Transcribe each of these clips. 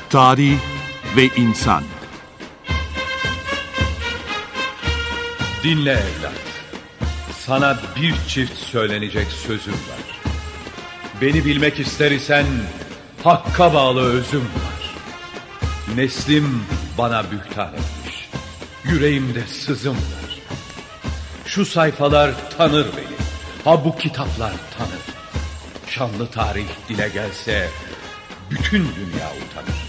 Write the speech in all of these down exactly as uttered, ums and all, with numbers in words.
Tarih ve insan. Dinle evlat. Sana bir çift söylenecek sözüm var. Beni bilmek ister isen hakka bağlı özüm var. Neslim bana bühtan etmiş. Yüreğimde sızım var. Şu sayfalar tanır beni. Ha bu kitaplar tanır. Şanlı tarih dile gelse bütün dünya utanır.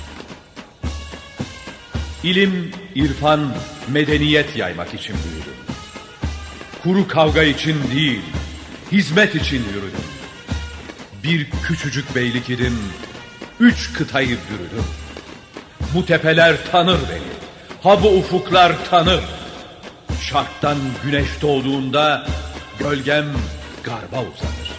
İlim, irfan, medeniyet yaymak için büyüdüm. Kuru kavga için değil, hizmet için yürüdüm. Bir küçücük beylik idim, üç kıtayı bürüdüm. Bu tepeler tanır beni, ha bu ufuklar tanır. Şarktan güneş doğduğunda gölgem garba uzanır.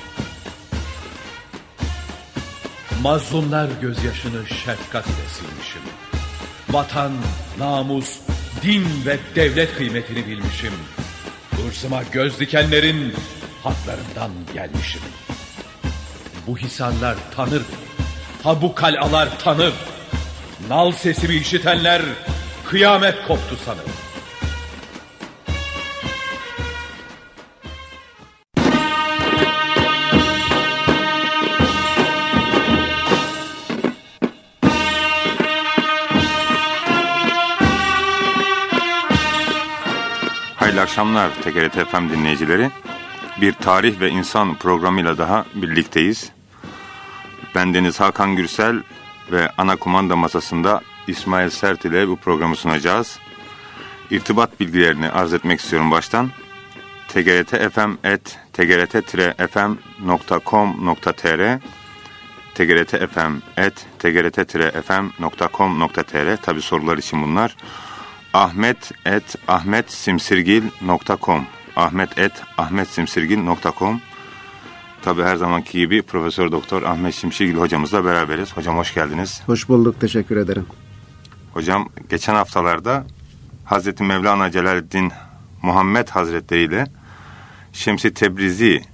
Mazlumlar gözyaşını şefkat ile silmişim. Vatan, namus, din ve devlet kıymetini bilmişim. Hırsıma göz dikenlerin haklarından gelmişim. Bu hisarlar tanır beni, ha bu kalalar tanır. Nal sesimi işitenler kıyamet koptu sanır. Hayırlı akşamlar T G R T F M dinleyicileri. Bir tarih ve insan programıyla daha birlikteyiz. Ben Deniz Hakan Gürsel ve ana kumanda masasında İsmail Sert ile bu programı sunacağız. İrtibat bilgilerini arz etmek istiyorum baştan. t g r t f m at t g r t f m nokta com nokta t r t g r t f m at t g r t f m nokta com nokta t r Tabii sorular için bunlar. Ahmet et ahmetsimsirgil nokta com Ahmet et ahmetsimsirgil nokta com Tabii her zamanki gibi Profesör Doktor Ahmet Şimşirgil hocamızla beraberiz. Hocam hoş geldiniz. Hoş bulduk, teşekkür ederim. Hocam geçen haftalarda Hazreti Mevlana Celaleddin Muhammed Hazretleri ile Şems-i Tebrizi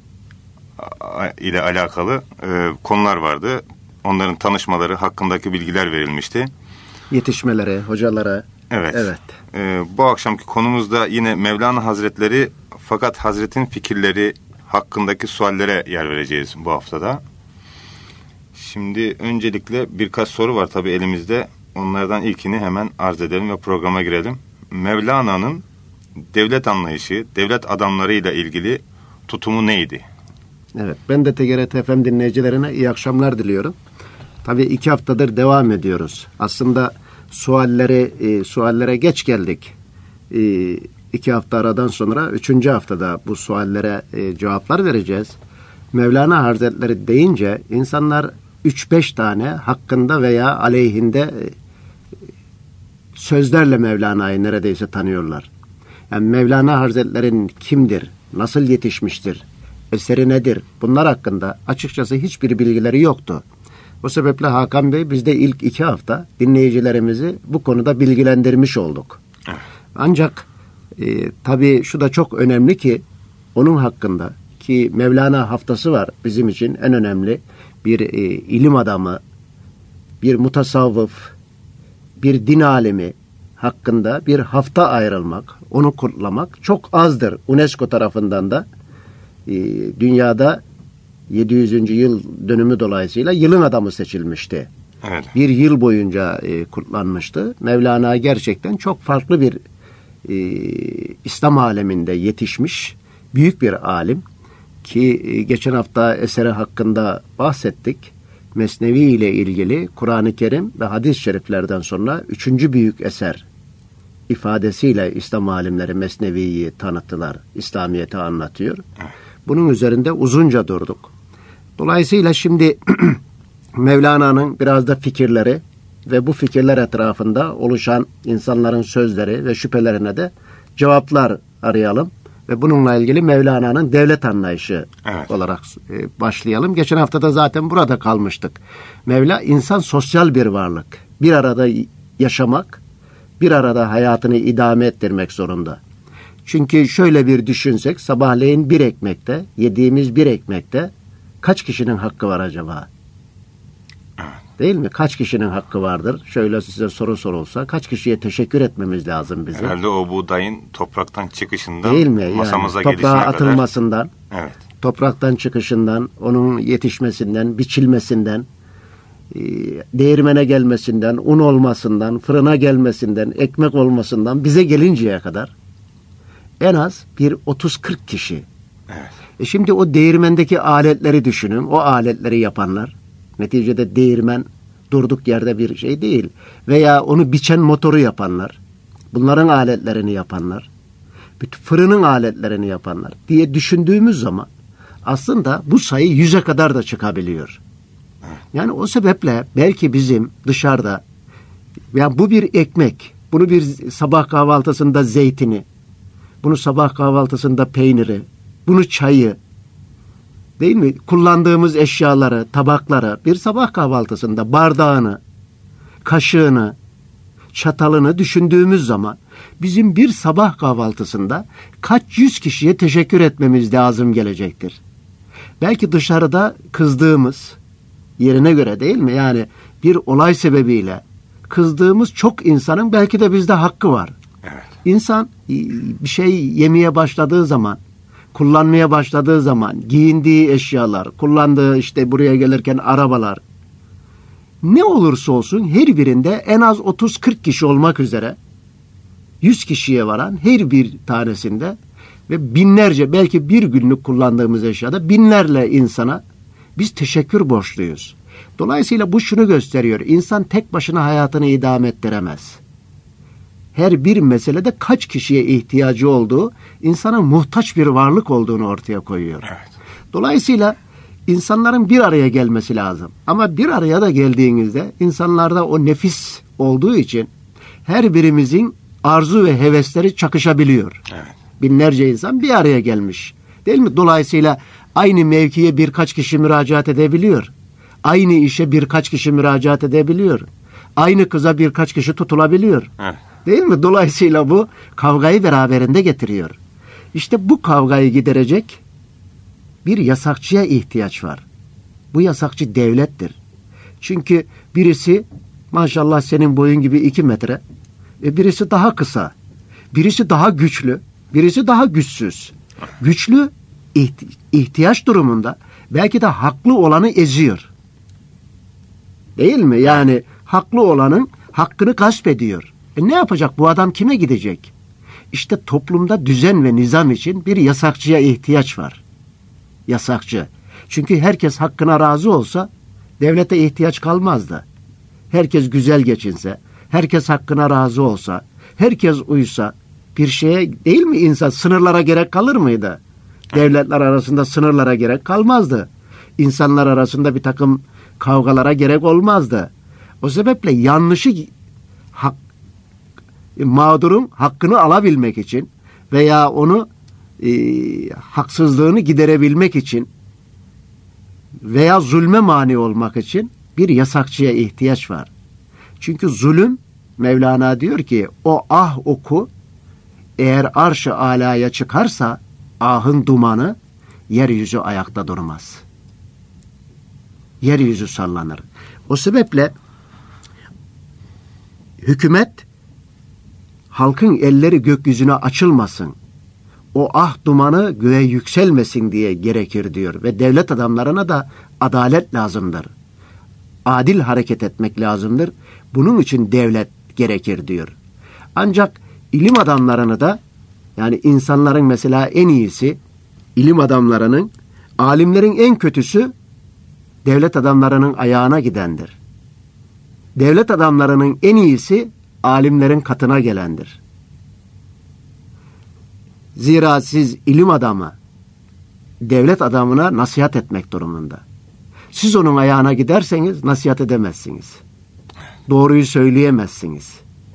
ile alakalı e, konular vardı. Onların tanışmaları hakkındaki bilgiler verilmişti. Yetişmeleri, hocalara. Evet. Evet. Ee, bu akşamki konumuzda yine Mevlana Hazretleri fakat Hazret'in fikirleri hakkındaki suallere yer vereceğiz bu haftada. Şimdi öncelikle birkaç soru var tabii elimizde. Onlardan ilkini hemen arz edelim ve programa girelim. Mevlana'nın devlet anlayışı, devlet adamlarıyla ilgili tutumu neydi? Evet, ben de T G R T F M dinleyicilerine iyi akşamlar diliyorum. Tabii iki haftadır devam ediyoruz. Aslında Sualleri, e, suallere geç geldik. E, iki hafta aradan sonra üçüncü haftada bu suallere e, cevaplar vereceğiz. Mevlana Hazretleri deyince insanlar üç beş tane hakkında veya aleyhinde e, sözlerle Mevlana'yı neredeyse tanıyorlar. Yani Mevlana Hazretleri'nin kimdir, nasıl yetişmiştir, eseri nedir, bunlar hakkında açıkçası hiçbir bilgileri yoktu. Bu sebeple Hakan Bey biz de ilk iki hafta dinleyicilerimizi bu konuda bilgilendirmiş olduk. Evet. Ancak e, tabii şu da çok önemli ki onun hakkında ki Mevlana haftası var bizim için en önemli bir e, ilim adamı, bir mutasavvıf, bir din alimi hakkında bir hafta ayrılmak, onu kutlamak çok azdır. UNESCO tarafından da e, dünyada yedi yüzüncü yıl dönümü dolayısıyla yılın adamı seçilmişti. Evet. Bir yıl boyunca e, kutlanmıştı. Mevlana gerçekten çok farklı bir e, İslam aleminde yetişmiş büyük bir alim ki e, geçen hafta eseri hakkında bahsettik. Mesnevi ile ilgili Kur'an-ı Kerim ve hadis-i şeriflerden sonra üçüncü büyük eser ifadesiyle İslam alimleri Mesnevi'yi tanıttılar. İslamiyet'i anlatıyor. Evet. Bunun üzerinde uzunca durduk. Dolayısıyla şimdi Mevlana'nın biraz da fikirleri ve bu fikirler etrafında oluşan insanların sözleri ve şüphelerine de cevaplar arayalım. Ve bununla ilgili Mevlana'nın devlet anlayışı evet. olarak başlayalım. Geçen hafta da zaten burada kalmıştık. Mevla insan sosyal bir varlık. Bir arada yaşamak, bir arada hayatını idame ettirmek zorunda. Çünkü şöyle bir düşünsek, sabahleyin bir ekmekte, yediğimiz bir ekmekte kaç kişinin hakkı var acaba? Değil mi? Kaç kişinin hakkı vardır? Şöyle size soru sorulsa kaç kişiye teşekkür etmemiz lazım bizim? Herhalde o buğdayın topraktan çıkışından değil mi? masamıza yani, gelişine toprağa kadar. atılmasından, evet. topraktan çıkışından, onun yetişmesinden, biçilmesinden, değirmene gelmesinden, un olmasından, fırına gelmesinden, ekmek olmasından bize gelinceye kadar en az bir otuz kırk kişi. Evet. E şimdi o değirmendeki aletleri düşünün. O aletleri yapanlar. Neticede değirmen durduk yerde bir şey değil. Veya onu biçen motoru yapanlar. Bunların aletlerini yapanlar. Bütün fırının aletlerini yapanlar diye düşündüğümüz zaman aslında bu sayı yüze kadar da çıkabiliyor. Yani o sebeple belki bizim dışarıda yani bu bir ekmek, bunu bir sabah kahvaltısında zeytini, bunu sabah kahvaltısında peyniri, bunu çayı, değil mi? Kullandığımız eşyaları, tabakları, bir sabah kahvaltısında bardağını, kaşığını, çatalını düşündüğümüz zaman bizim bir sabah kahvaltısında kaç yüz kişiye teşekkür etmemiz lazım gelecektir. Belki dışarıda kızdığımız, yerine göre değil mi? Yani bir olay sebebiyle kızdığımız çok insanın belki de bizde hakkı var. Evet. İnsan bir şey yemeye başladığı zaman, kullanmaya başladığı zaman, giyindiği eşyalar, kullandığı işte buraya gelirken arabalar, ne olursa olsun her birinde en az otuz kırk kişi olmak üzere yüz kişiye varan her bir tanesinde ve binlerce belki bir günlük kullandığımız eşyada binlerle insana biz teşekkür borçluyuz. Dolayısıyla bu şunu gösteriyor. İnsan tek başına hayatını idame ettiremez. Her bir meselede kaç kişiye ihtiyacı olduğu, insanın muhtaç bir varlık olduğunu ortaya koyuyor. Evet. Dolayısıyla insanların bir araya gelmesi lazım. Ama bir araya da geldiğinizde insanlarda o nefis olduğu için her birimizin arzu ve hevesleri çakışabiliyor. Evet. Binlerce insan bir araya gelmiş. Değil mi? Dolayısıyla aynı mevkiye birkaç kişi müracaat edebiliyor. Aynı işe birkaç kişi müracaat edebiliyor. Aynı kıza birkaç kişi tutulabiliyor. Evet. Değil mi? Dolayısıyla bu kavgayı beraberinde getiriyor. İşte bu kavgayı giderecek bir yasakçıya ihtiyaç var. Bu yasakçı devlettir. Çünkü birisi maşallah senin boyun gibi iki metre, e birisi daha kısa, birisi daha güçlü, birisi daha güçsüz. Güçlü ihtiyaç durumunda belki de haklı olanı eziyor. Değil mi? Yani haklı olanın hakkını gasp ediyor. E ne yapacak? Bu adam kime gidecek? İşte toplumda düzen ve nizam için bir yasakçıya ihtiyaç var. Yasakçı. Çünkü herkes hakkına razı olsa devlete ihtiyaç kalmazdı. Herkes güzel geçinse, herkes hakkına razı olsa, herkes uysa bir şeye değil mi insan sınırlara gerek kalır mıydı? Devletler arasında sınırlara gerek kalmazdı. İnsanlar arasında bir takım kavgalara gerek olmazdı. O sebeple yanlışı hak, mağdurun hakkını alabilmek için veya onu e, haksızlığını giderebilmek için veya zulme mani olmak için bir yasakçıya ihtiyaç var. Çünkü zulüm, Mevlana diyor ki o ah oku eğer arş-ı alaya çıkarsa ahın dumanı yeryüzü ayakta durmaz. Yeryüzü sallanır. O sebeple hükümet halkın elleri gökyüzüne açılmasın, o ah dumanı göğe yükselmesin diye gerekir diyor. Ve devlet adamlarına da adalet lazımdır. Adil hareket etmek lazımdır. Bunun için devlet gerekir diyor. Ancak ilim adamlarını da yani insanların mesela en iyisi ilim adamlarının, alimlerin en kötüsü devlet adamlarının ayağına gidendir. Devlet adamlarının en iyisi alimlerin katına gelendir. Zira siz ilim adamı, devlet adamına nasihat etmek durumunda. Siz onun ayağına giderseniz nasihat edemezsiniz. Doğruyu söyleyemezsiniz.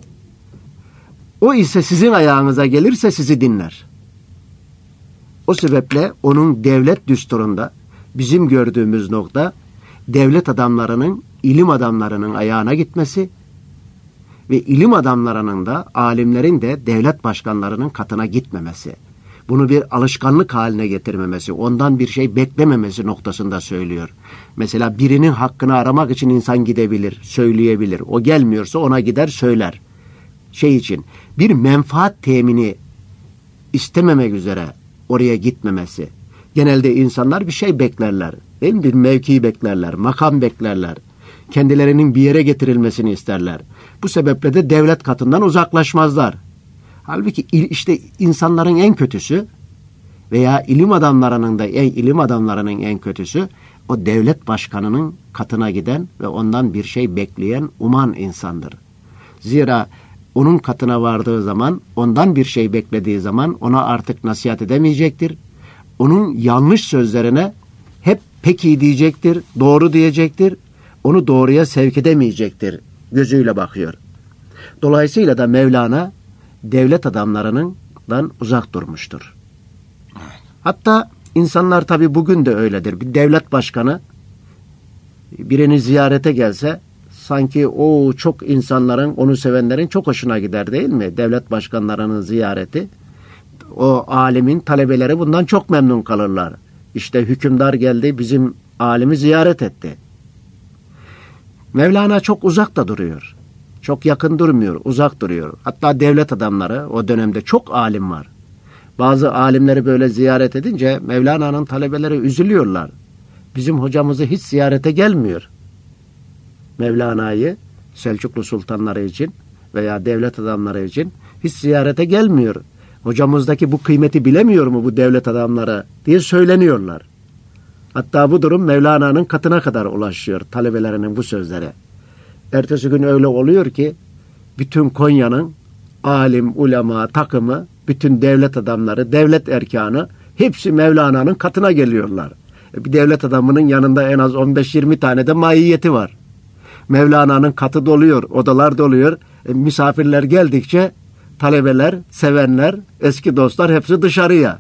O ise sizin ayağınıza gelirse sizi dinler. O sebeple onun devlet düsturunda bizim gördüğümüz nokta devlet adamlarının, ilim adamlarının ayağına gitmesi ve ilim adamlarının da, alimlerin de devlet başkanlarının katına gitmemesi. Bunu bir alışkanlık haline getirmemesi, ondan bir şey beklememesi noktasında söylüyor. Mesela birinin hakkını aramak için insan gidebilir, söyleyebilir. O gelmiyorsa ona gider söyler. Şey için bir menfaat temini istememek üzere oraya gitmemesi. Genelde insanlar bir şey beklerler. Değil mi? Bir mevki beklerler, makam beklerler. Kendilerinin bir yere getirilmesini isterler. Bu sebeple de devlet katından uzaklaşmazlar. Halbuki işte insanların en kötüsü veya ilim adamlarının da en ilim adamlarının en kötüsü o devlet başkanının katına giden ve ondan bir şey bekleyen, uman insandır. Zira onun katına vardığı zaman, ondan bir şey beklediği zaman ona artık nasihat edemeyecektir. Onun yanlış sözlerine hep peki diyecektir, doğru diyecektir. Onu doğruya sevk edemeyecektir gözüyle bakıyor. Dolayısıyla da Mevlana devlet adamlarından uzak durmuştur. Hatta insanlar tabii bugün de öyledir. Bir devlet başkanı birini ziyarete gelse sanki o çok insanların, onu sevenlerin çok hoşuna gider değil mi? Devlet başkanlarının ziyareti. O alimin talebeleri bundan çok memnun kalırlar. İşte hükümdar geldi, bizim alimi ziyaret etti. Mevlana çok uzakta duruyor. Çok yakın durmuyor, uzak duruyor. Hatta devlet adamları o dönemde çok alim var. Bazı alimleri böyle ziyaret edince Mevlana'nın talebeleri üzülüyorlar. Bizim hocamızı hiç ziyarete gelmiyor. Mevlana'yı Selçuklu sultanları için veya devlet adamları için hiç ziyarete gelmiyor. Hocamızdaki bu kıymeti bilemiyor mu bu devlet adamları diye söyleniyorlar. Hatta bu durum Mevlana'nın katına kadar ulaşıyor talebelerinin bu sözleri. Ertesi gün öyle oluyor ki bütün Konya'nın alim, ulema, takımı, bütün devlet adamları, devlet erkanı hepsi Mevlana'nın katına geliyorlar. Bir devlet adamının yanında en az on beş yirmi tane de maiyeti var. Mevlana'nın katı doluyor, odalar doluyor. E, misafirler geldikçe talebeler, sevenler, eski dostlar hepsi dışarıya.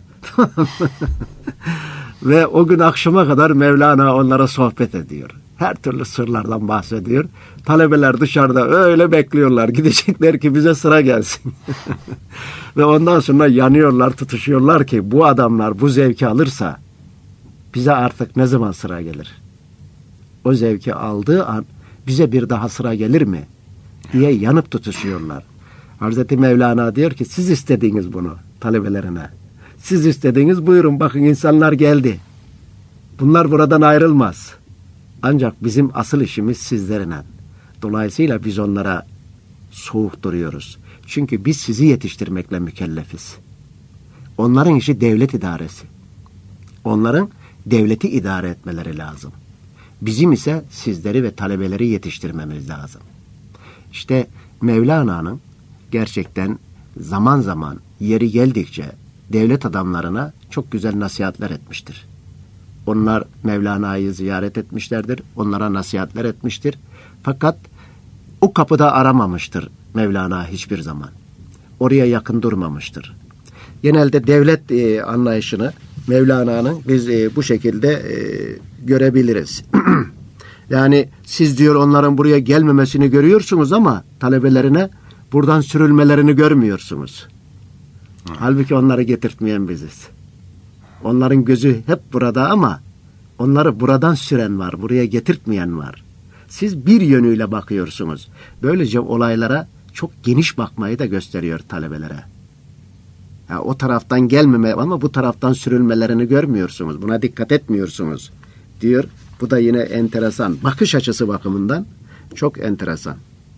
Ve o gün akşama kadar Mevlana onlara sohbet ediyor. Her türlü sırlardan bahsediyor. Talebeler dışarıda öyle bekliyorlar. Gidecekler ki bize sıra gelsin. Ve ondan sonra yanıyorlar, tutuşuyorlar ki bu adamlar bu zevki alırsa bize artık ne zaman sıra gelir? O zevki aldığı an bize bir daha sıra gelir mi? Diye yanıp tutuşuyorlar. Hazreti Mevlana diyor ki siz istediğiniz bunu talebelerine. Siz istediğiniz buyurun bakın insanlar geldi. Bunlar buradan ayrılmaz. Ancak bizim asıl işimiz sizlerine. Dolayısıyla biz onlara soğuk duruyoruz. Çünkü biz sizi yetiştirmekle mükellefiz. Onların işi devlet idaresi. Onların devleti idare etmeleri lazım. Bizim ise sizleri ve talebeleri yetiştirmemiz lazım. İşte Mevlana'nın gerçekten zaman zaman yeri geldikçe devlet adamlarına çok güzel nasihatler etmiştir. Onlar Mevlana'yı ziyaret etmişlerdir. Onlara nasihatler etmiştir. Fakat o kapıda aramamıştır Mevlana hiçbir zaman. Oraya yakın durmamıştır. Genelde devlet e, anlayışını Mevlana'nın biz e, bu şekilde e, görebiliriz. Yani siz diyor onların buraya gelmemesini görüyorsunuz ama talebelerine buradan sürülmelerini görmüyorsunuz. Hı. Halbuki onları getirtmeyen biziz. Onların gözü hep burada ama onları buradan süren var, buraya getirtmeyen var. Siz bir yönüyle bakıyorsunuz. Böylece olaylara çok geniş bakmayı da gösteriyor talebelere. Ya, o taraftan gelmeme ama bu taraftan sürülmelerini görmüyorsunuz. Buna dikkat etmiyorsunuz diyor. Bu da yine enteresan. Bakış açısı bakımından çok enteresan.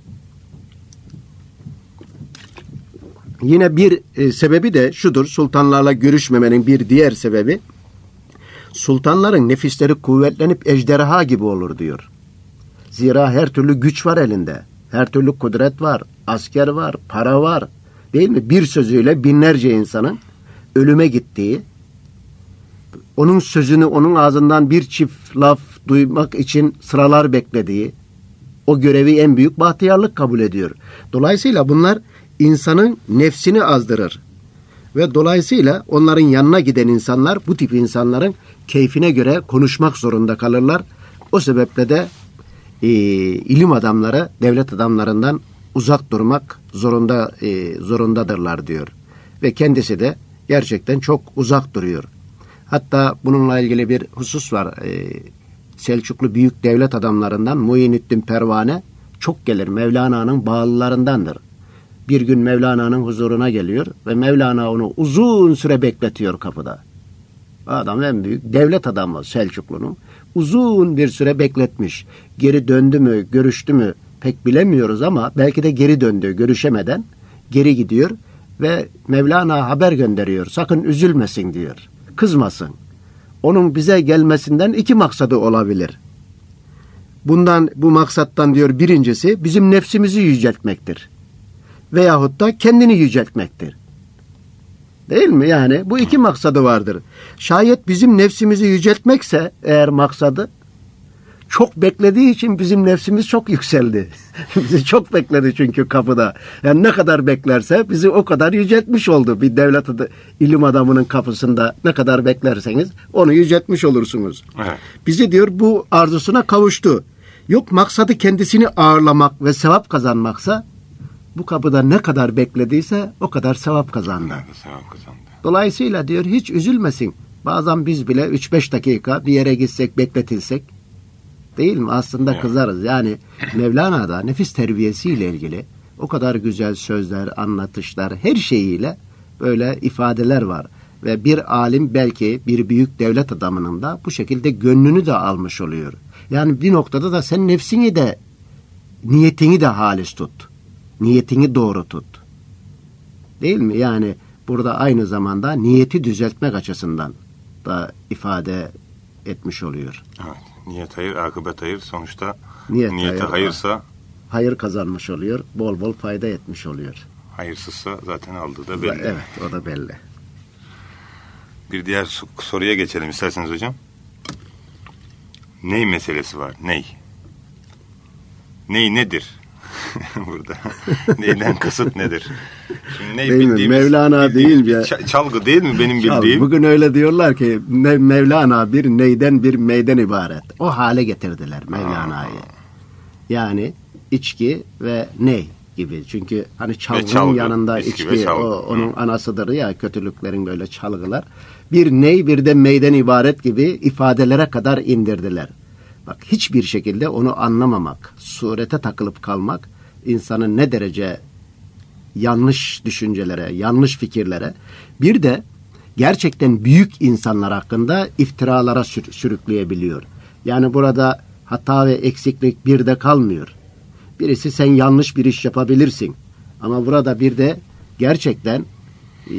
Yine bir e, sebebi de şudur. Sultanlarla görüşmemenin bir diğer sebebi sultanların nefisleri kuvvetlenip ejderha gibi olur diyor. Zira her türlü güç var elinde. Her türlü kudret var. Asker var. Para var. Değil mi? Bir sözüyle binlerce insanın ölüme gittiği, onun sözünü onun ağzından bir çift laf duymak için sıralar beklediği, o görevi en büyük bahtiyarlık kabul ediyor. Dolayısıyla bunlar insanın nefsini azdırır. Ve dolayısıyla onların yanına giden insanlar bu tip insanların keyfine göre konuşmak zorunda kalırlar. O sebeple de e, ilim adamları devlet adamlarından uzak durmak zorunda e, zorundadırlar diyor. Ve kendisi de gerçekten çok uzak duruyor. Hatta bununla ilgili bir husus var. Ee, Selçuklu büyük devlet adamlarından Muhyiddin Pervane çok gelir. Mevlana'nın bağlılarındandır. Bir gün Mevlana'nın huzuruna geliyor ve Mevlana onu uzun süre bekletiyor kapıda. Adam en büyük devlet adamı Selçuklu'nun. Uzun bir süre bekletmiş. Geri döndü mü, görüştü mü pek bilemiyoruz ama belki de geri döndü, görüşemeden geri gidiyor ve Mevlana haber gönderiyor. Sakın üzülmesin diyor. Kızmasın. Onun bize gelmesinden iki maksadı olabilir. Bundan, bu maksattan diyor birincisi bizim nefsimizi yüceltmektir. Veyahut da kendini yüceltmektir. Değil mi? Yani bu iki maksadı vardır. Şayet bizim nefsimizi yüceltmekse eğer maksadı, çok beklediği için bizim nefsimiz çok yükseldi. Bizi çok bekledi çünkü kapıda. Yani ne kadar beklerse bizi o kadar yüceltmiş oldu. Bir devlet adı, ilim adamının kapısında ne kadar beklerseniz onu yüceltmiş olursunuz. Evet. Bizi diyor bu arzusuna kavuştu. Yok maksadı kendisini ağırlamak ve sevap kazanmaksa bu kapıda ne kadar beklediyse o kadar sevap kazandı. Sevap kazandı. Dolayısıyla diyor hiç üzülmesin. Bazen biz bile üç beş dakika bir yere gitsek, bekletilsek, değil mi? Aslında evet. Kızarız. Yani Mevlana'da nefis terbiyesiyle ilgili o kadar güzel sözler, anlatışlar, her şeyiyle böyle ifadeler var. Ve bir alim belki bir büyük devlet adamının da bu şekilde gönlünü de almış oluyor. Yani bir noktada da sen nefsini de, niyetini de halis tut. Niyetini doğru tut. Değil mi? Yani burada aynı zamanda niyeti düzeltmek açısından da ifade etmiş oluyor. Evet. Niyet hayır, akıbet hayır. Sonuçta niyet niyete hayır, hayırsa hayır kazanmış oluyor. Bol bol fayda etmiş oluyor. Hayırsızsa zaten aldığı da belli. Evet, o da belli. Bir diğer soruya geçelim isterseniz hocam. Ney meselesi var? Ney? Ney nedir? Burada. Neyden kasıt nedir? Şimdi ney değil mi? Mevlana değil ya. Çalgı değil mi benim Çal, bildiğim? Bugün öyle diyorlar ki Mevlana bir neyden bir meyden ibaret. O hale getirdiler Mevlana'yı. Yani içki ve ney gibi. Çünkü hani çalgının çalgı, yanında içki, içki o, onun Hı. anasıdır ya kötülüklerin böyle çalgılar. Bir ney bir de meyden ibaret gibi ifadelere kadar indirdiler. Bak hiçbir şekilde onu anlamamak, surete takılıp kalmak insanın ne derece yanlış düşüncelere, yanlış fikirlere, bir de gerçekten büyük insanlar hakkında iftiralara sür- sürükleyebiliyor. Yani burada hata ve eksiklik bir de kalmıyor. Birisi sen yanlış bir iş yapabilirsin. Ama burada bir de gerçekten e,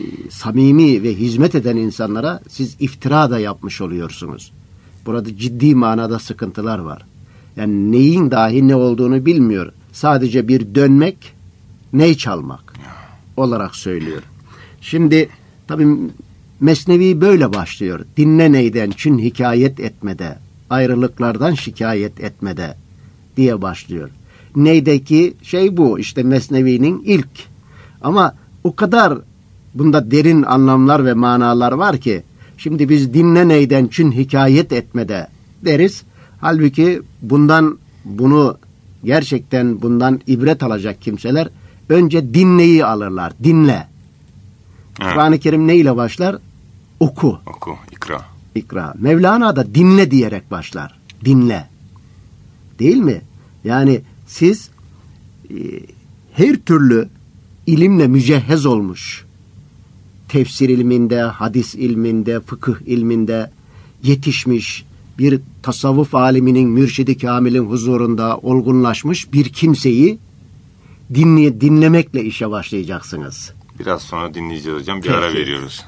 samimi ve hizmet eden insanlara siz iftira da yapmış oluyorsunuz. Burada ciddi manada sıkıntılar var. Yani neyin dahi ne olduğunu bilmiyor. Sadece bir dönmek, ney çalmak olarak söylüyor. Şimdi tabii Mesnevi böyle başlıyor. Dinle neyden çün hikayet etmede, ayrılıklardan şikayet etmede diye başlıyor. Neydeki şey bu işte Mesnevi'nin ilk. Ama o kadar bunda derin anlamlar ve manalar var ki şimdi biz dinle neyden çün hikayet etmede deriz. Halbuki bundan bunu gerçekten bundan ibret alacak kimseler önce dinleyi alırlar. Dinle. Evet. Kur'an-ı Kerim ne ile başlar? Oku. Oku, ikra. İkra. Mevlana da dinle diyerek başlar. Dinle. Değil mi? Yani siz e, her türlü ilimle mücehhez olmuş, tefsir ilminde, hadis ilminde, fıkıh ilminde yetişmiş bir tasavvuf aliminin, mürşidi kamilin huzurunda olgunlaşmış bir kimseyi dinley- dinlemekle işe başlayacaksınız. Biraz sonra dinleyeceğiz hocam. Bir Peki. Ara veriyoruz.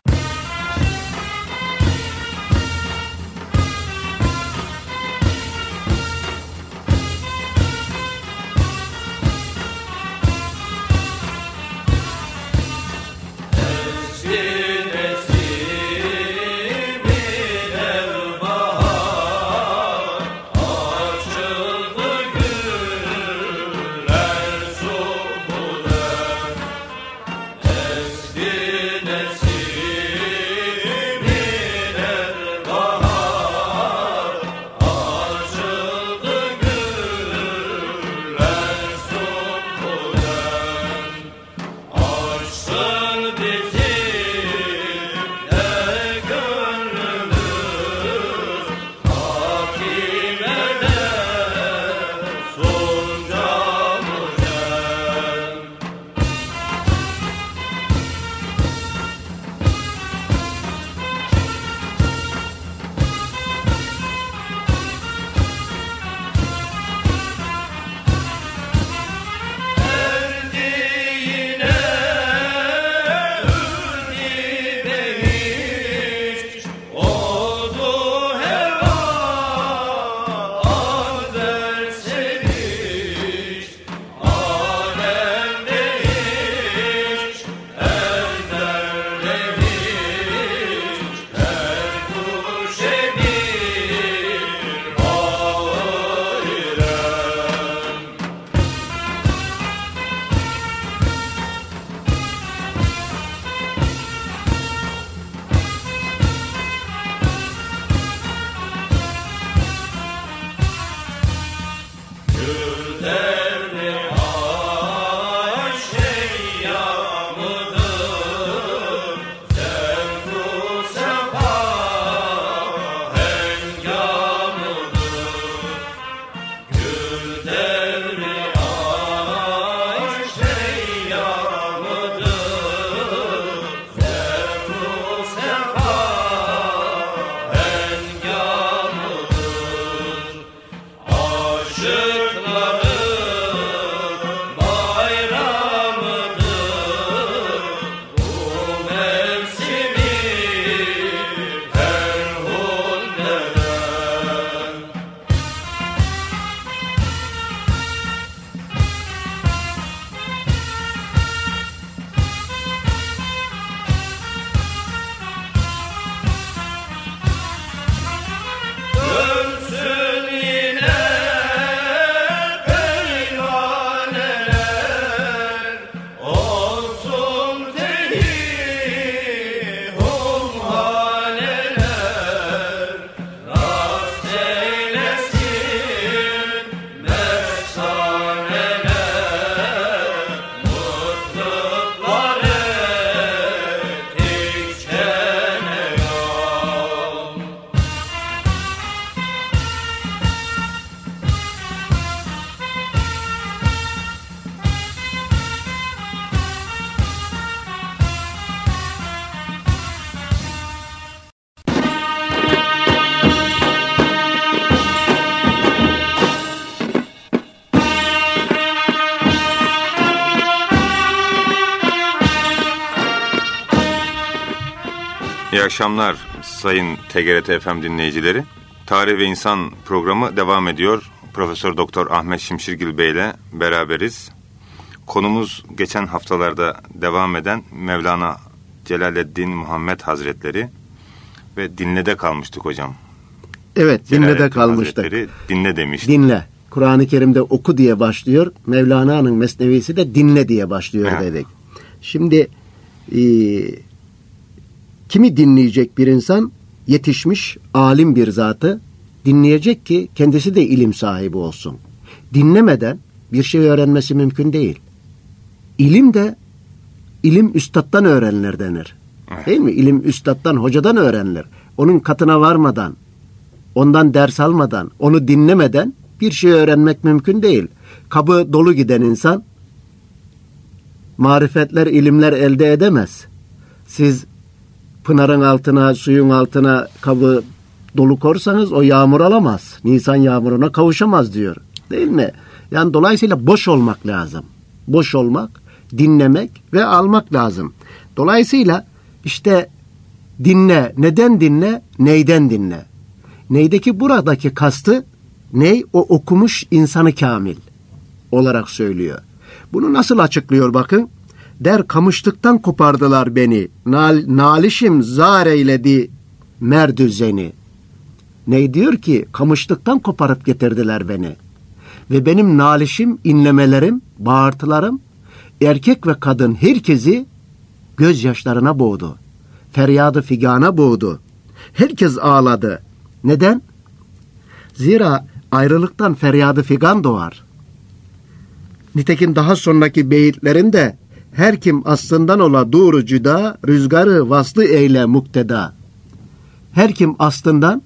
Eski nesil İyi akşamlar sayın T G R T F M dinleyicileri. Tarih ve İnsan programı devam ediyor. Profesör Doktor Ahmet Şimşirgil Bey ile beraberiz. Konumuz geçen haftalarda devam eden Mevlana Celaleddin Muhammed Hazretleri ve dinlede kalmıştık hocam. Evet, dinlede kalmıştık. Hazretleri dinle demiştik. Dinle. Kur'an-ı Kerim'de oku diye başlıyor. Mevlana'nın Mesnevisi de dinle diye başlıyor evet. dedik. Şimdi e, kimi dinleyecek bir insan? Yetişmiş, alim bir zatı dinleyecek ki kendisi de ilim sahibi olsun. Dinlemeden bir şey öğrenmesi mümkün değil. İlim de ilim üstattan öğrenilir denir. Evet. Değil mi? İlim üstattan, hocadan öğrenilir. Onun katına varmadan, ondan ders almadan, onu dinlemeden bir şey öğrenmek mümkün değil. Kabı dolu giden insan marifetler, ilimler elde edemez. Siz pınarın altına, suyun altına kabı dolu korsanız o yağmur alamaz. Nisan yağmuruna kavuşamaz diyor. Değil mi? Yani dolayısıyla boş olmak lazım. Boş olmak, dinlemek ve almak lazım. Dolayısıyla işte dinle. Neden dinle? Neyden dinle? Neydeki buradaki kastı ney? O okumuş insanı kamil olarak söylüyor. Bunu nasıl açıklıyor bakın. Der kamışlıktan kopardılar beni. Nal, nalişim zar eyledi merdüzeni. Ne diyor ki? Kamışlıktan koparıp getirdiler beni. Ve benim nalişim, inlemelerim, bağırtılarım erkek ve kadın herkesi gözyaşlarına boğdu. Feryadı figana boğdu. Herkes ağladı. Neden? Zira ayrılıktan feryadı figan doğar. Nitekim daha sonraki beyitlerinde her kim aslından ola doğru cüda, rüzgarı vaslı eyle mukteda. Her kim aslından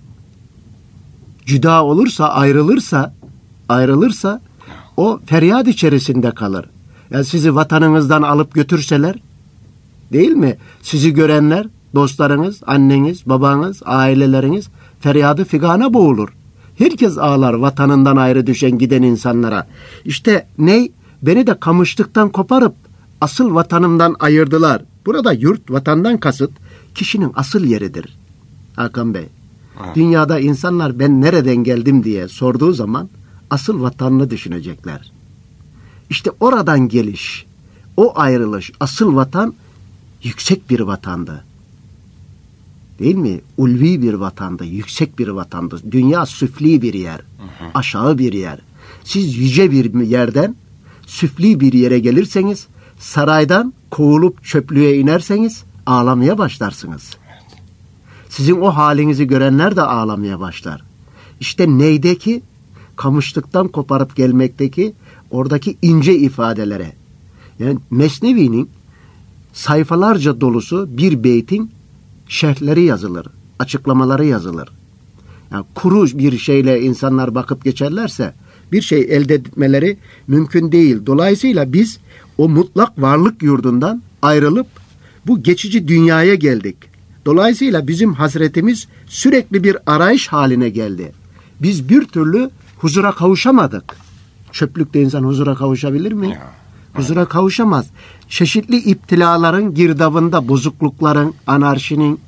cüda olursa, ayrılırsa, ayrılırsa o feryat içerisinde kalır. Yani sizi vatanınızdan alıp götürseler, değil mi? Sizi görenler, dostlarınız, anneniz, babanız, aileleriniz feryadı figana boğulur. Herkes ağlar vatanından ayrı düşen giden insanlara. İşte ney? Beni de kamışlıktan koparıp asıl vatanımdan ayırdılar. Burada yurt, vatandan kasıt kişinin asıl yeridir. Hakan Bey. Ha. Dünyada insanlar ben nereden geldim diye sorduğu zaman asıl vatanını düşünecekler. İşte oradan geliş, o ayrılış, asıl vatan yüksek bir vatandı. Değil mi? Ulvi bir vatandı, yüksek bir vatandı. Dünya süfli bir yer, hı hı. aşağı bir yer. Siz yüce bir yerden süfli bir yere gelirseniz, saraydan kovulup çöplüğe inerseniz ağlamaya başlarsınız. Evet. Sizin o halinizi görenler de ağlamaya başlar. İşte neydeki? Kamışlıktan koparıp gelmekteki oradaki ince ifadelere. Yani Mesnevi'nin sayfalarca dolusu bir beytin şerhleri yazılır, açıklamaları yazılır. Yani kuru bir şeyle insanlar bakıp geçerlerse bir şey elde etmeleri mümkün değil. Dolayısıyla biz o mutlak varlık yurdundan ayrılıp bu geçici dünyaya geldik. Dolayısıyla bizim hasretimiz sürekli bir arayış haline geldi. Biz bir türlü huzura kavuşamadık. Çöplükte insan huzura kavuşabilir mi? Ya. Huzura kavuşamaz. Çeşitli iptilaların girdabında bozuklukların, anarşinin,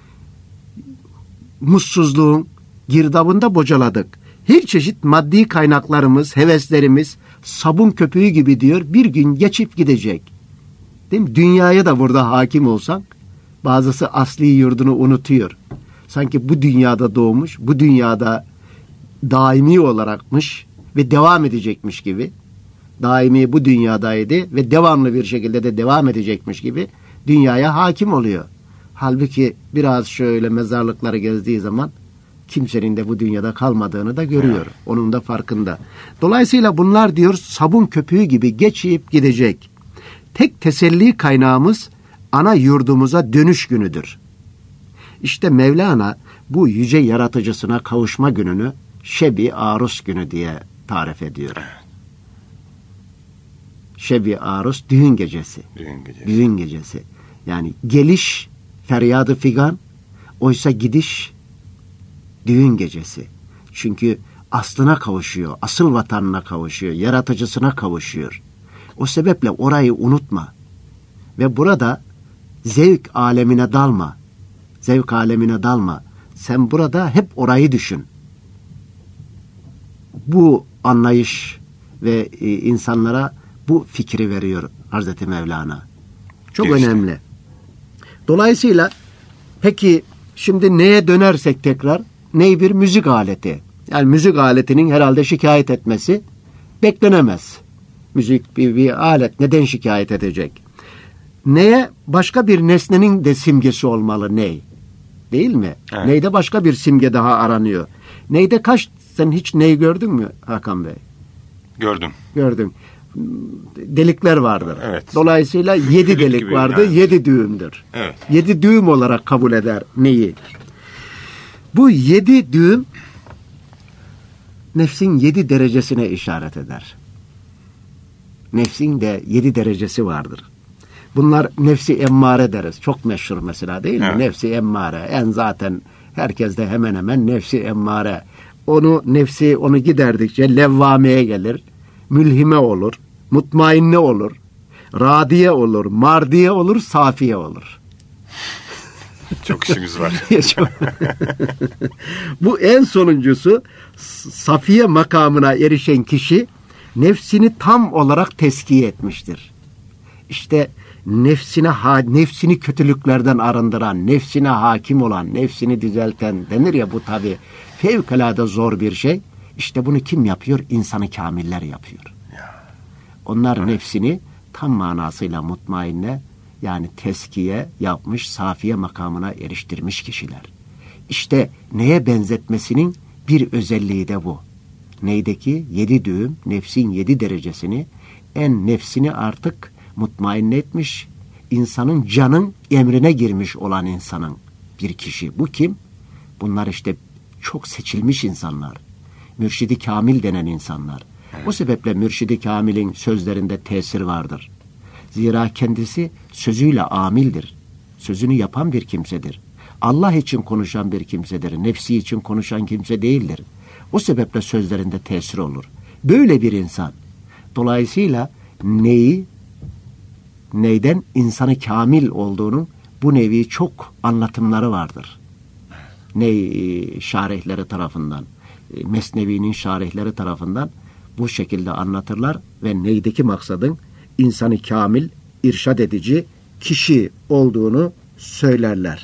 mutsuzluğun girdabında bocaladık. Her çeşit maddi kaynaklarımız, heveslerimiz sabun köpüğü gibi diyor bir gün geçip gidecek. Değil mi? Dünyaya da burada hakim olsak bazısı asli yurdunu unutuyor. Sanki bu dünyada doğmuş, bu dünyada daimi olarakmış ve devam edecekmiş gibi. Daimi bu dünyadaydı ve devamlı bir şekilde de devam edecekmiş gibi dünyaya hakim oluyor. Halbuki biraz şöyle mezarlıkları gezdiği zaman kimsenin de bu dünyada kalmadığını da görüyor. Onun da farkında. Dolayısıyla bunlar diyor sabun köpüğü gibi geçip gidecek. Tek teselli kaynağımız ana yurdumuza dönüş günüdür. İşte Mevlana bu yüce yaratıcısına kavuşma gününü Şebi Arus günü diye tarif ediyor. Şebi Arus düğün gecesi. Düğün gecesi. Düğün gecesi. Yani geliş feryadı figan, oysa gidiş düğün gecesi. Çünkü aslına kavuşuyor, asıl vatanına kavuşuyor, yaratıcısına kavuşuyor. O sebeple orayı unutma. Ve burada zevk alemine dalma. zevk alemine dalma. Sen burada hep orayı düşün. Bu anlayış ve e, insanlara bu fikri veriyor Hazreti Mevlana. Çok Geçti. önemli. Dolayısıyla peki şimdi neye dönersek tekrar, ney bir müzik aleti. Yani müzik aletinin herhalde şikayet etmesi beklenemez. Müzik bir, bir alet neden şikayet edecek? Neye? Başka bir nesnenin de simgesi olmalı ney? Değil mi? Evet. Neyde başka bir simge daha aranıyor. Neyde kaç, sen hiç ney gördün mü Hakan Bey? Gördüm. Gördüm. Delikler vardır. Evet. Dolayısıyla yedi Flüt delik gibi vardır, yani. yedi düğümdür. Evet. Yedi düğüm olarak kabul eder neyi? Bu yedi düğüm nefsin yedi derecesine işaret eder. Nefsin de yedi derecesi vardır. Bunlar nefsi emmare deriz. Çok meşhur mesela değil mi? Evet. Nefsi emmare. En zaten herkeste hemen hemen nefsi emmare. Onu nefsi onu giderdikçe levvameye gelir. Mülhime olur. Mutmainne olur. Radiye olur. Mardiye olur. Safiye olur. Çok işimiz var. Bu en sonuncusu safiye makamına erişen kişi nefsini tam olarak teskiye etmiştir. İşte nefsine ha, nefsini kötülüklerden arındıran, nefsine hakim olan, nefsini düzelten denir ya, bu tabii fevkalade zor bir şey. İşte bunu kim yapıyor? İnsanı kamiller yapıyor. Onlar evet. Nefsini tam manasıyla mutmainne, yani teskiye yapmış, safiye makamına eriştirmiş kişiler. İşte neye benzetmesinin bir özelliği de bu. Neydeki? Yedi düğüm, nefsin yedi derecesini, en nefsini artık mutmainne etmiş, insanın canın emrine girmiş olan insanın bir kişi. Bu kim? Bunlar işte çok seçilmiş insanlar. Mürşidi Kamil denen insanlar. Evet. O sebeple Mürşidi Kamil'in sözlerinde tesir vardır. Zira kendisi sözüyle amildir. Sözünü yapan bir kimsedir. Allah için konuşan bir kimsedir. Nefsi için konuşan kimse değildir. O sebeple sözlerinde tesir olur. Böyle bir insan. Dolayısıyla neyi, neyden insanı kamil olduğunu bu nevi çok anlatımları vardır. Ney şarihleri tarafından, Mesnevi'nin şarihleri tarafından bu şekilde anlatırlar ve neydeki maksadın insanı kamil, irşad edici kişi olduğunu söylerler.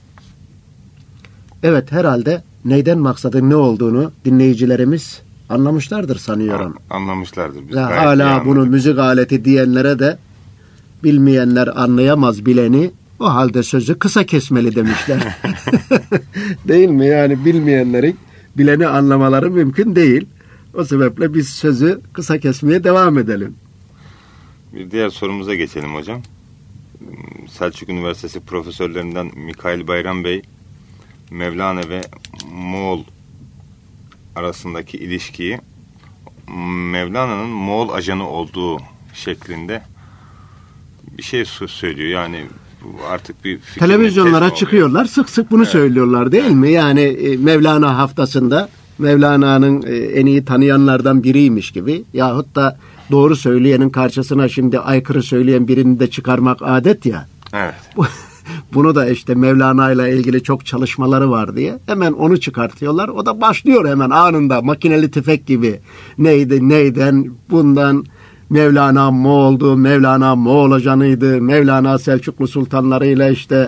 Evet, herhalde neyden maksadın ne olduğunu dinleyicilerimiz anlamışlardır sanıyorum. Anlamışlardır. Biz ve hala bunu müzik aleti diyenlere de bilmeyenler anlayamaz bileni, o halde sözü kısa kesmeli demişler. Değil mi? Yani bilmeyenlerin bileni anlamaları mümkün değil. O sebeple biz sözü kısa kesmeye devam edelim. Bir diğer sorumuza geçelim hocam. Selçuk Üniversitesi profesörlerinden Mikail Bayram Bey, Mevlana ve Moğol arasındaki ilişkiyi Mevlana'nın Moğol ajanı olduğu şeklinde bir şey söylüyor. Yani artık bir televizyonlara çıkıyorlar, sık sık bunu evet. söylüyorlar değil evet. mi? Yani e, Mevlana haftasında Mevlana'nın e, en iyi tanıyanlardan biriymiş gibi, yahut da doğru söyleyenin karşısına şimdi aykırı söyleyen birini de çıkarmak adet ya. Evet. Bunu da işte Mevlana ile ilgili çok çalışmaları var diye hemen onu çıkartıyorlar. O da başlıyor hemen anında, makineli tüfek gibi. Neydi, neyden, bundan Mevlana Moğol'du, Mevlana Moğol ajanıydı, Mevlana Selçuklu sultanlarıyla işte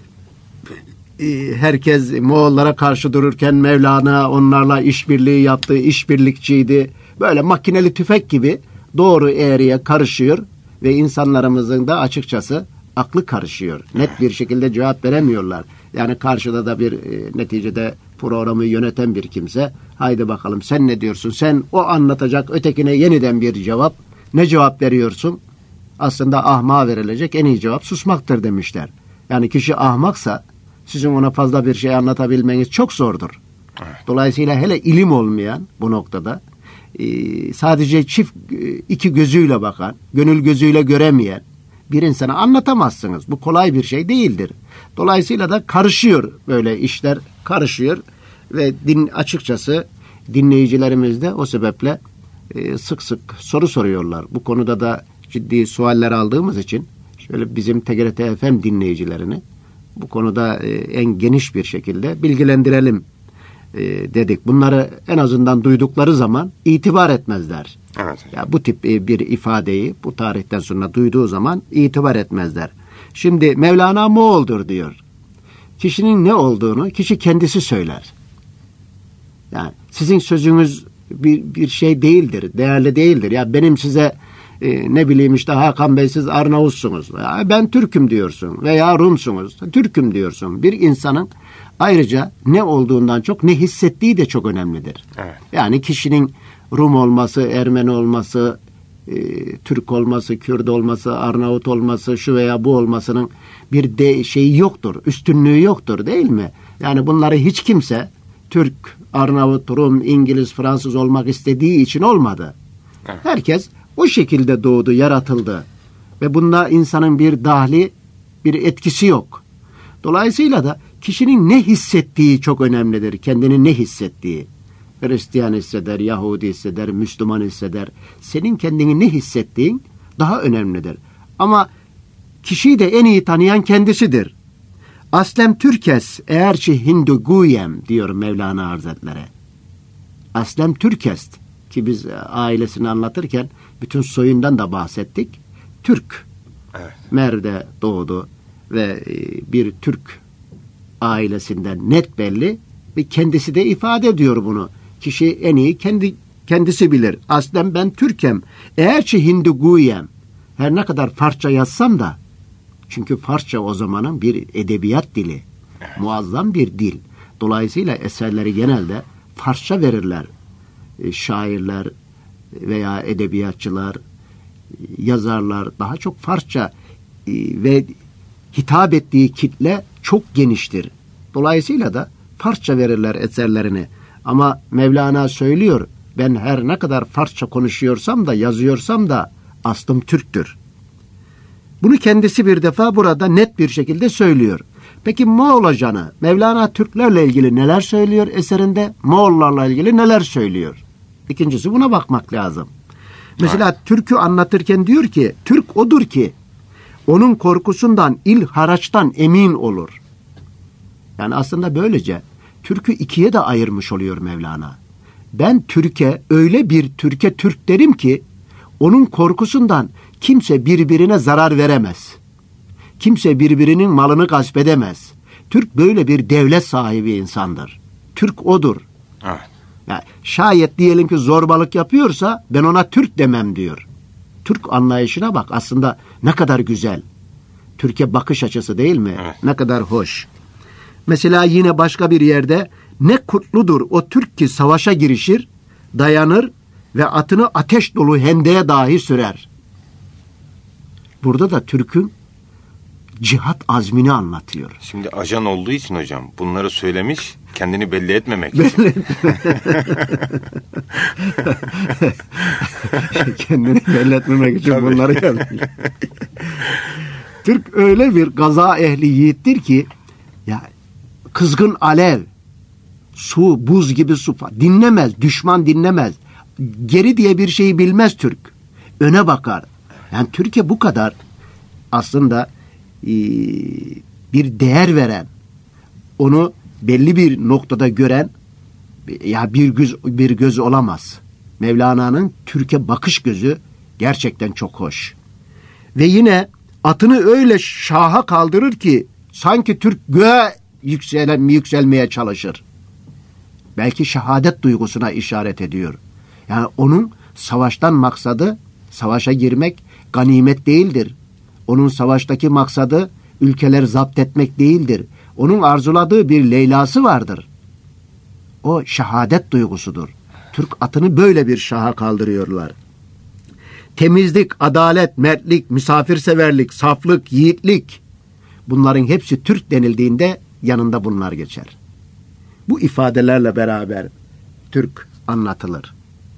herkes Moğollara karşı dururken Mevlana onlarla işbirliği yaptı, işbirlikçiydi. Böyle makineli tüfek gibi doğru eğriye karışıyor ve insanlarımızın da açıkçası aklı karışıyor. Net bir şekilde cevap veremiyorlar. Yani karşıda da bir e, neticede programı yöneten bir kimse, haydi bakalım sen ne diyorsun? Sen o anlatacak, ötekine yeniden bir cevap. Ne cevap veriyorsun? Aslında ahmağa verilecek en iyi cevap susmaktır demişler. Yani kişi ahmaksa sizin ona fazla bir şey anlatabilmeniz çok zordur. Dolayısıyla hele ilim olmayan bu noktada e, sadece çift iki gözüyle bakan, gönül gözüyle göremeyen bir insana anlatamazsınız. Bu kolay bir şey değildir. Dolayısıyla da karışıyor, böyle işler karışıyor ve din açıkçası dinleyicilerimiz de o sebeple e, sık sık soru soruyorlar. Bu konuda da ciddi sualler aldığımız için şöyle bizim T G R T F M dinleyicilerini bu konuda e, en geniş bir şekilde bilgilendirelim e, dedik. Bunları en azından duydukları zaman itibar etmezler. Evet. Ya bu tip e, bir ifadeyi bu tarihten sonra duyduğu zaman itibar etmezler. Şimdi Mevlana Moğol'dur diyor. Kişinin ne olduğunu kişi kendisi söyler. Yani sizin sözünüz bir, bir şey değildir, değerli değildir. Ya benim size e, ne bileyim işte Hakan Bey siz Arnavutsunuz. Ya ben Türk'üm diyorsun veya Rumsunuz. Türk'üm diyorsun. Bir insanın ayrıca ne olduğundan çok ne hissettiği de çok önemlidir. Evet. Yani kişinin Rum olması, Ermeni olması, e, Türk olması, Kürt olması, Arnavut olması, şu veya bu olmasının bir de şeyi yoktur, üstünlüğü yoktur değil mi? Yani bunları hiç kimse Türk, Arnavut, Rum, İngiliz, Fransız olmak istediği için olmadı. Evet. Herkes o şekilde doğdu, yaratıldı. Ve bunda insanın bir dahli, bir etkisi yok. Dolayısıyla da kişinin ne hissettiği çok önemlidir. Kendini ne hissettiği. Hristiyan hisseder, Yahudi hisseder, Müslüman hisseder. Senin kendini ne hissettiğin daha önemlidir. Ama kişiyi de en iyi tanıyan kendisidir. Aslem Türkes eğerçi Hindu guyem diyor Mevlana Hazretleri. Aslem Türkest ki biz ailesini anlatırken bütün soyundan da bahsettik. Türk. Evet. Mer'de doğdu ve bir Türk ailesinden net belli ve kendisi de ifade ediyor bunu. Kişi en iyi kendi kendisi bilir. Aslen ben Türkem. Eğerçi Hindu guyem. Her ne kadar Farsça yazsam da çünkü Farsça o zamanın bir edebiyat dili. Evet. Muazzam bir dil. Dolayısıyla eserleri genelde Farsça verirler. E, şairler veya edebiyatçılar, yazarlar daha çok Farsça e, ve hitap ettiği kitle çok geniştir. Dolayısıyla da Farsça verirler eserlerini. Ama Mevlana söylüyor, ben her ne kadar Farsça konuşuyorsam da yazıyorsam da aslım Türktür. Bunu kendisi bir defa burada net bir şekilde söylüyor. Peki Moğol ajanı Mevlana Türklerle ilgili neler söylüyor eserinde? Moğollarla ilgili neler söylüyor? İkincisi buna bakmak lazım. Mesela evet. Türk'ü anlatırken diyor ki, Türk odur ki onun korkusundan il haraçtan emin olur. Yani aslında böylece Türk'ü ikiye de ayırmış oluyor Mevlana. Ben Türk'e öyle bir Türk'e Türk derim ki onun korkusundan kimse birbirine zarar veremez. Kimse birbirinin malını gasp edemez. Türk böyle bir devlet sahibi insandır. Türk odur. Evet. Yani şayet diyelim ki zorbalık yapıyorsa ben ona Türk demem diyor. Türk anlayışına bak aslında ne kadar güzel. Türkiye bakış açısı değil mi? Evet. Ne kadar hoş. Mesela yine başka bir yerde ne kutludur o Türk ki savaşa girişir, dayanır ve atını ateş dolu hendeye dahi sürer. Burada da Türk'ün cihat azmini anlatıyor. Şimdi ajan olduğu için hocam bunları söylemiş kendini belli etmemek için. Kendini belli etmemek için tabii. Bunları yazmış. Türk öyle bir gaza ehli yiğittir ki ya kızgın alev, su, buz gibi su dinlemez, düşman dinlemez. Geri diye bir şeyi bilmez Türk. Öne bakar. Yani Türkiye bu kadar aslında e, bir değer veren, onu belli bir noktada gören ya bir göz bir göz olamaz. Mevlana'nın Türkiye bakış gözü gerçekten çok hoş. Ve yine atını öyle şaha kaldırır ki sanki Türk göğe yükselen, yükselmeye çalışır. Belki şehadet duygusuna işaret ediyor. Yani onun savaştan maksadı savaşa girmek ganimet değildir. Onun savaştaki maksadı ülkeleri zapt etmek değildir. Onun arzuladığı bir Leyla'sı vardır. O şehadet duygusudur. Türk atını böyle bir şaha kaldırıyorlar. Temizlik, adalet, mertlik, misafirseverlik, saflık, yiğitlik. Bunların hepsi Türk denildiğinde yanında bunlar geçer. Bu ifadelerle beraber Türk anlatılır.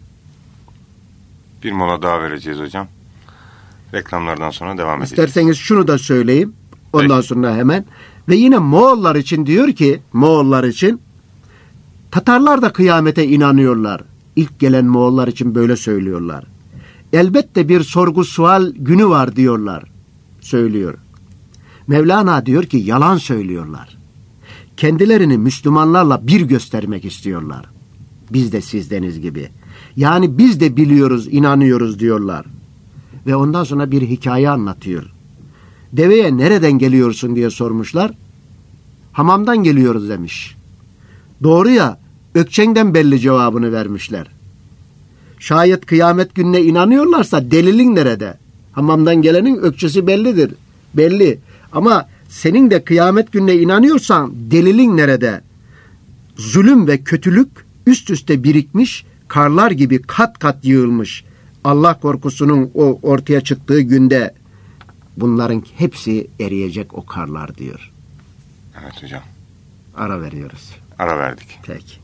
Bir mola daha vereceğiz hocam. Reklamlardan sonra devam edeceğiz. İsterseniz şunu da söyleyeyim. Ondan Peki. sonra hemen. Ve yine Moğollar için diyor ki, Moğollar için Tatarlar da kıyamete inanıyorlar. İlk gelen Moğollar için böyle söylüyorlar. Elbette bir sorgu sual günü var diyorlar. Söylüyor. Mevlana diyor ki yalan söylüyorlar. Kendilerini Müslümanlarla bir göstermek istiyorlar. Biz de sizdeniz gibi. Yani biz de biliyoruz, inanıyoruz diyorlar. Ve ondan sonra bir hikaye anlatıyor. Deveye nereden geliyorsun diye sormuşlar. Hamamdan geliyoruz demiş. Doğru ya, Ökçen'den belli cevabını vermişler. Şayet kıyamet gününe inanıyorlarsa delilin nerede? Hamamdan gelenin ökçesi bellidir. Belli. Ama senin de kıyamet gününe inanıyorsan delilin nerede? Zulüm ve kötülük üst üste birikmiş, karlar gibi kat kat yığılmış. Allah korkusunun o ortaya çıktığı günde bunların hepsi eriyecek o karlar diyor. Evet hocam. Ara veriyoruz. Ara verdik. Peki.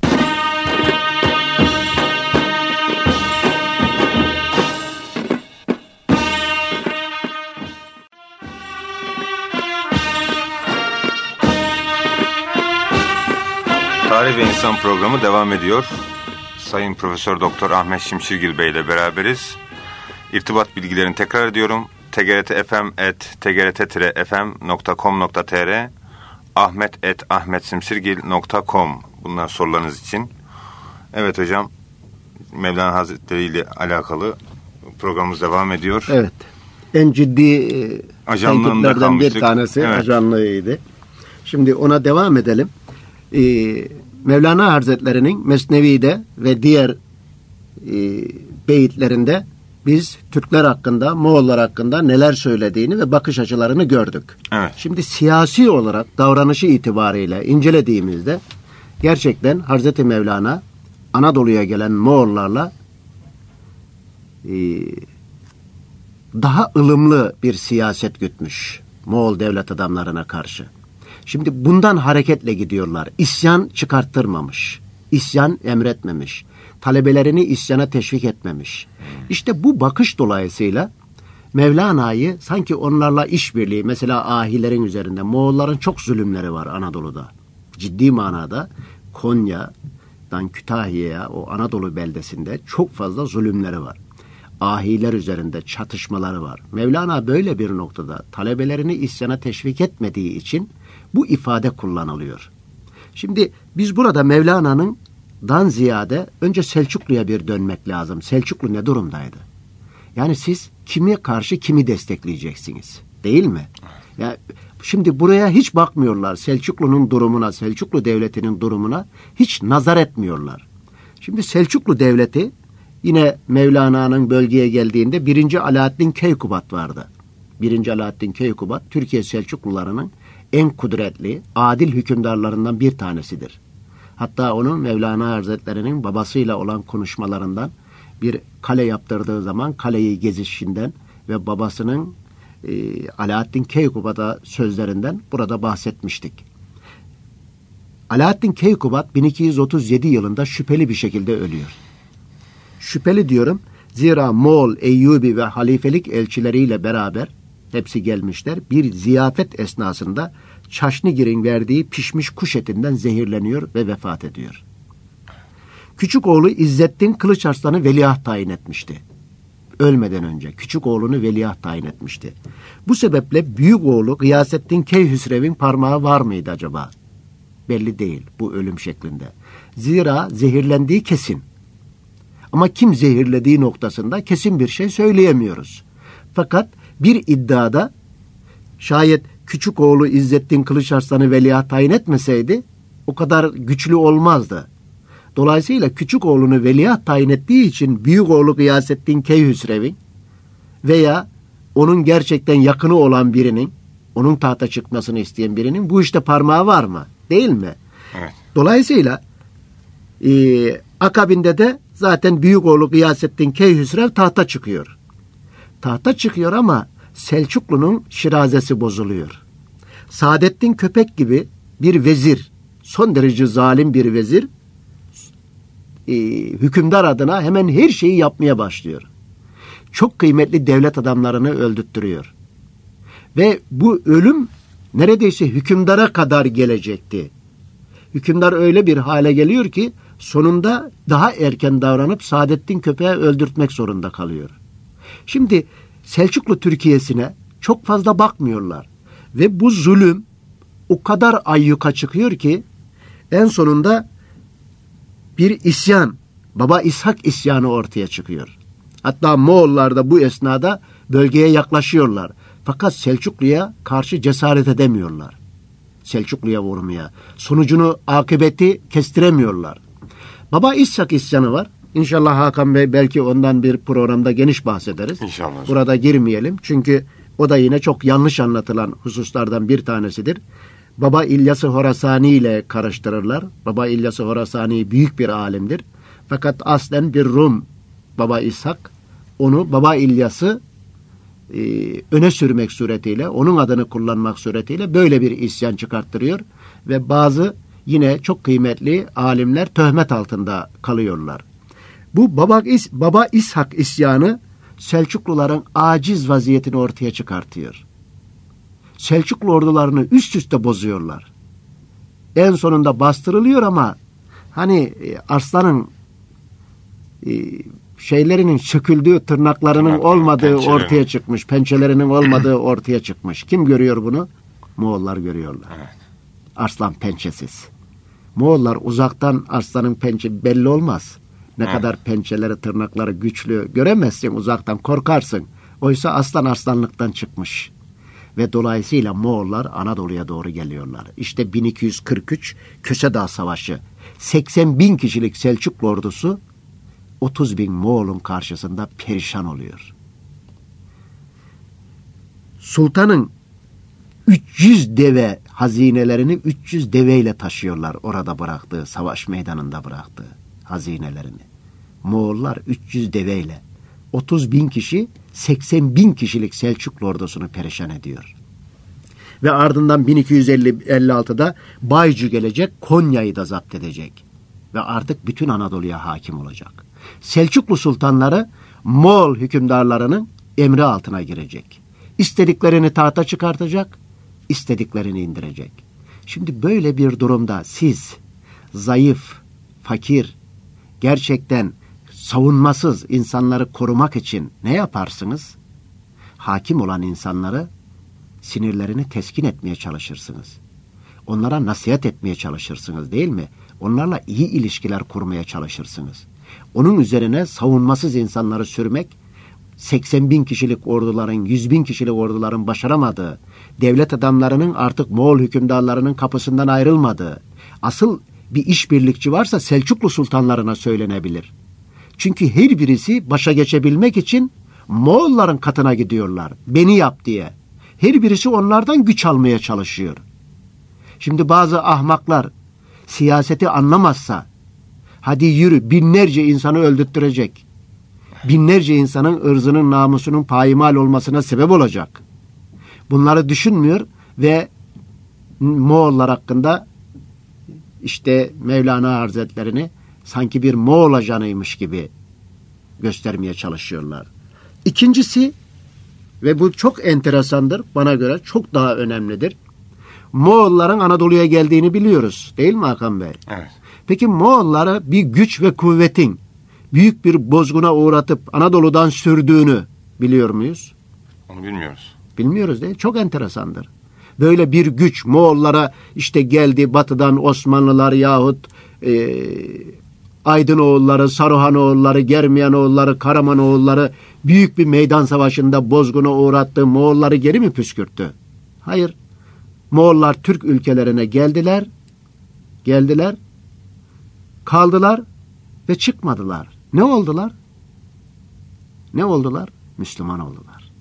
Tarih ve İnsan programı devam ediyor. Sayın Profesör Doktor Ahmet Şimşirgil Bey ile beraberiz. İrtibat bilgilerini tekrar ediyorum. t g r t f m at t g r t f m nokta com nokta t r ahmet at ahmetsimsirgil nokta com bunlar sorularınız için. Evet hocam, Mevlana Hazretleri ile alakalı programımız devam ediyor. Evet. En ciddi tenkitlerden bir tanesi evet. ajanlığıydı. Şimdi ona devam edelim. Ee, Mevlana Hazretleri'nin Mesnevi'de ve diğer e, beyitlerinde biz Türkler hakkında, Moğollar hakkında neler söylediğini ve bakış açılarını gördük. Evet. Şimdi siyasi olarak davranışı itibariyle incelediğimizde gerçekten Hazreti Mevlana Anadolu'ya gelen Moğollarla e, daha ılımlı bir siyaset gütmüş Moğol devlet adamlarına karşı. Şimdi bundan hareketle gidiyorlar. İsyan çıkarttırmamış. İsyan emretmemiş. Talebelerini isyana teşvik etmemiş. İşte bu bakış dolayısıyla Mevlana'yı sanki onlarla işbirliği, mesela ahilerin üzerinde, Moğolların çok zulümleri var Anadolu'da. Ciddi manada Konya'dan Kütahya'ya, o Anadolu beldesinde çok fazla zulümleri var. Ahiler üzerinde çatışmaları var. Mevlana böyle bir noktada talebelerini isyana teşvik etmediği için bu ifade kullanılıyor. Şimdi biz burada Mevlana'nın dan ziyade önce Selçuklu'ya bir dönmek lazım. Selçuklu ne durumdaydı? Yani siz kime karşı kimi destekleyeceksiniz? Değil mi? Ya şimdi buraya hiç bakmıyorlar. Selçuklu'nun durumuna, Selçuklu devletinin durumuna hiç nazar etmiyorlar. Şimdi Selçuklu devleti yine Mevlana'nın bölgeye geldiğinde birinci Alaaddin Keykubat vardı. birinci Alaaddin Keykubat Türkiye Selçuklularının en kudretli, adil hükümdarlarından bir tanesidir. Hatta onun Mevlana Hazretleri'nin babasıyla olan konuşmalarından bir kale yaptırdığı zaman kaleyi gezişinden ve babasının e, Alaaddin Keykubat'a sözlerinden burada bahsetmiştik. Alaaddin Keykubat bin iki yüz otuz yedi yılında şüpheli bir şekilde ölüyor. Şüpheli diyorum zira Moğol, Eyyubi ve halifelik elçileriyle beraber hepsi gelmişler. Bir ziyafet esnasında Çaşnigir'in verdiği pişmiş kuş etinden zehirleniyor ve vefat ediyor. Küçük oğlu İzzettin Kılıçarslan'ı veliaht tayin etmişti. Ölmeden önce küçük oğlunu veliaht tayin etmişti. Bu sebeple büyük oğlu Gıyasettin Keyhüsrev'in parmağı var mıydı acaba? Belli değil bu ölüm şeklinde. Zira zehirlendiği kesin. Ama kim zehirlediği noktasında kesin bir şey söyleyemiyoruz. Fakat bir iddiada şayet küçük oğlu İzzettin Kılıçarslan'ı veliaht tayin etmeseydi o kadar güçlü olmazdı. Dolayısıyla küçük oğlunu veliaht tayin ettiği için büyük oğlu Gıyasettin Keyhüsrev'in veya onun gerçekten yakını olan birinin, onun tahta çıkmasını isteyen birinin bu işte parmağı var mı? Değil mi? Evet. Dolayısıyla e, akabinde de zaten büyük oğlu Gıyasettin Keyhüsrev tahta çıkıyor. Tahta çıkıyor ama Selçuklu'nun şirazesi bozuluyor. Saadettin Köpek gibi bir vezir, son derece zalim bir vezir, e, hükümdar adına hemen her şeyi yapmaya başlıyor. Çok kıymetli devlet adamlarını öldürttürüyor. Ve bu ölüm neredeyse hükümdara kadar gelecekti. Hükümdar öyle bir hale geliyor ki sonunda daha erken davranıp Saadettin Köpek'i öldürtmek zorunda kalıyor. Şimdi Selçuklu Türkiye'sine çok fazla bakmıyorlar. Ve bu zulüm o kadar ayyuka çıkıyor ki en sonunda bir isyan, Baba İshak isyanı ortaya çıkıyor. Hatta Moğollar da bu esnada bölgeye yaklaşıyorlar. Fakat Selçuklu'ya karşı cesaret edemiyorlar. Selçuklu'ya vurmaya. Sonucunu, akıbeti kestiremiyorlar. Baba İshak isyanı var. İnşallah Hakan Bey belki ondan bir programda geniş bahsederiz. İnşallah. Burada girmeyelim. Çünkü o da yine çok yanlış anlatılan hususlardan bir tanesidir. Baba İlyas-ı Horasani ile karıştırırlar. Baba İlyas-ı Horasani büyük bir alimdir. Fakat aslen bir Rum Baba İshak. Onu Baba İlyas'ı e, öne sürmek suretiyle, onun adını kullanmak suretiyle böyle bir isyan çıkarttırıyor. Ve bazı yine çok kıymetli alimler töhmet altında kalıyorlar. Bu Baba, İs, Baba İshak isyanı Selçukluların aciz vaziyetini ortaya çıkartıyor. Selçuklu ordularını üst üste bozuyorlar. En sonunda bastırılıyor ama hani e, arslanın e, şeylerinin söküldüğü, tırnaklarının Tırnak, olmadığı pençeleri. ortaya çıkmış. Pençelerinin olmadığı ortaya çıkmış. Kim görüyor bunu? Moğollar görüyorlar. Evet. Arslan pençesiz. Moğollar uzaktan arslanın pençe belli olmaz. Ne evet. kadar pençeleri, tırnakları güçlü göremezsin, uzaktan korkarsın. Oysa aslan arslanlıktan çıkmış. Ve dolayısıyla Moğollar Anadolu'ya doğru geliyorlar. İşte bin iki yüz kırk üç Kösedağ Savaşı. seksen bin kişilik Selçuklu ordusu otuz bin Moğol'un karşısında perişan oluyor. Sultanın üç yüz deve hazinelerini üç yüz deveyle taşıyorlar orada bıraktığı, savaş meydanında bıraktığı hazinelerini. Moğollar üç yüz deveyle otuz bin kişi seksen bin kişilik Selçuklu ordusunu perişan ediyor. Ve ardından bin iki yüz elli altıda Baycu gelecek, Konya'yı da zapt edecek. Ve artık bütün Anadolu'ya hakim olacak. Selçuklu sultanları Moğol hükümdarlarının emri altına girecek. İstediklerini tahta çıkartacak, istediklerini indirecek. Şimdi böyle bir durumda siz zayıf, fakir, gerçekten savunmasız insanları korumak için ne yaparsınız? Hakim olan insanları, sinirlerini teskin etmeye çalışırsınız. Onlara nasihat etmeye çalışırsınız, değil mi? Onlarla iyi ilişkiler kurmaya çalışırsınız. Onun üzerine savunmasız insanları sürmek, seksen bin kişilik orduların, yüz bin kişilik orduların başaramadığı, devlet adamlarının artık Moğol hükümdarlarının kapısından ayrılmadığı, asıl bir işbirlikçi varsa Selçuklu sultanlarına söylenebilir. Çünkü her birisi başa geçebilmek için Moğolların katına gidiyorlar. Beni yap diye. Her birisi onlardan güç almaya çalışıyor. Şimdi bazı ahmaklar siyaseti anlamazsa, hadi yürü binlerce insanı öldürttürecek. Binlerce insanın ırzının, namusunun payimal olmasına sebep olacak. Bunları düşünmüyor ve Moğollar hakkında işte Mevlana Hazretlerini sanki bir Moğol ajanıymış gibi göstermeye çalışıyorlar. İkincisi, ve bu çok enteresandır, bana göre çok daha önemlidir. Moğolların Anadolu'ya geldiğini biliyoruz, değil mi Hakan Bey? Evet. Peki Moğolları bir güç ve kuvvetin büyük bir bozguna uğratıp Anadolu'dan sürdüğünü biliyor muyuz? Onu bilmiyoruz. Bilmiyoruz değil mi? Çok enteresandır. Böyle bir güç Moğollara işte geldi, batıdan Osmanlılar yahut e, Aydınoğulları, Saruhanoğulları, Germiyanoğulları, Karamanoğulları büyük bir meydan savaşında bozguna uğrattı, Moğolları geri mi püskürttü? Hayır. Moğollar Türk ülkelerine geldiler, geldiler, kaldılar ve çıkmadılar. Ne oldular? Ne oldular? Müslüman oldular.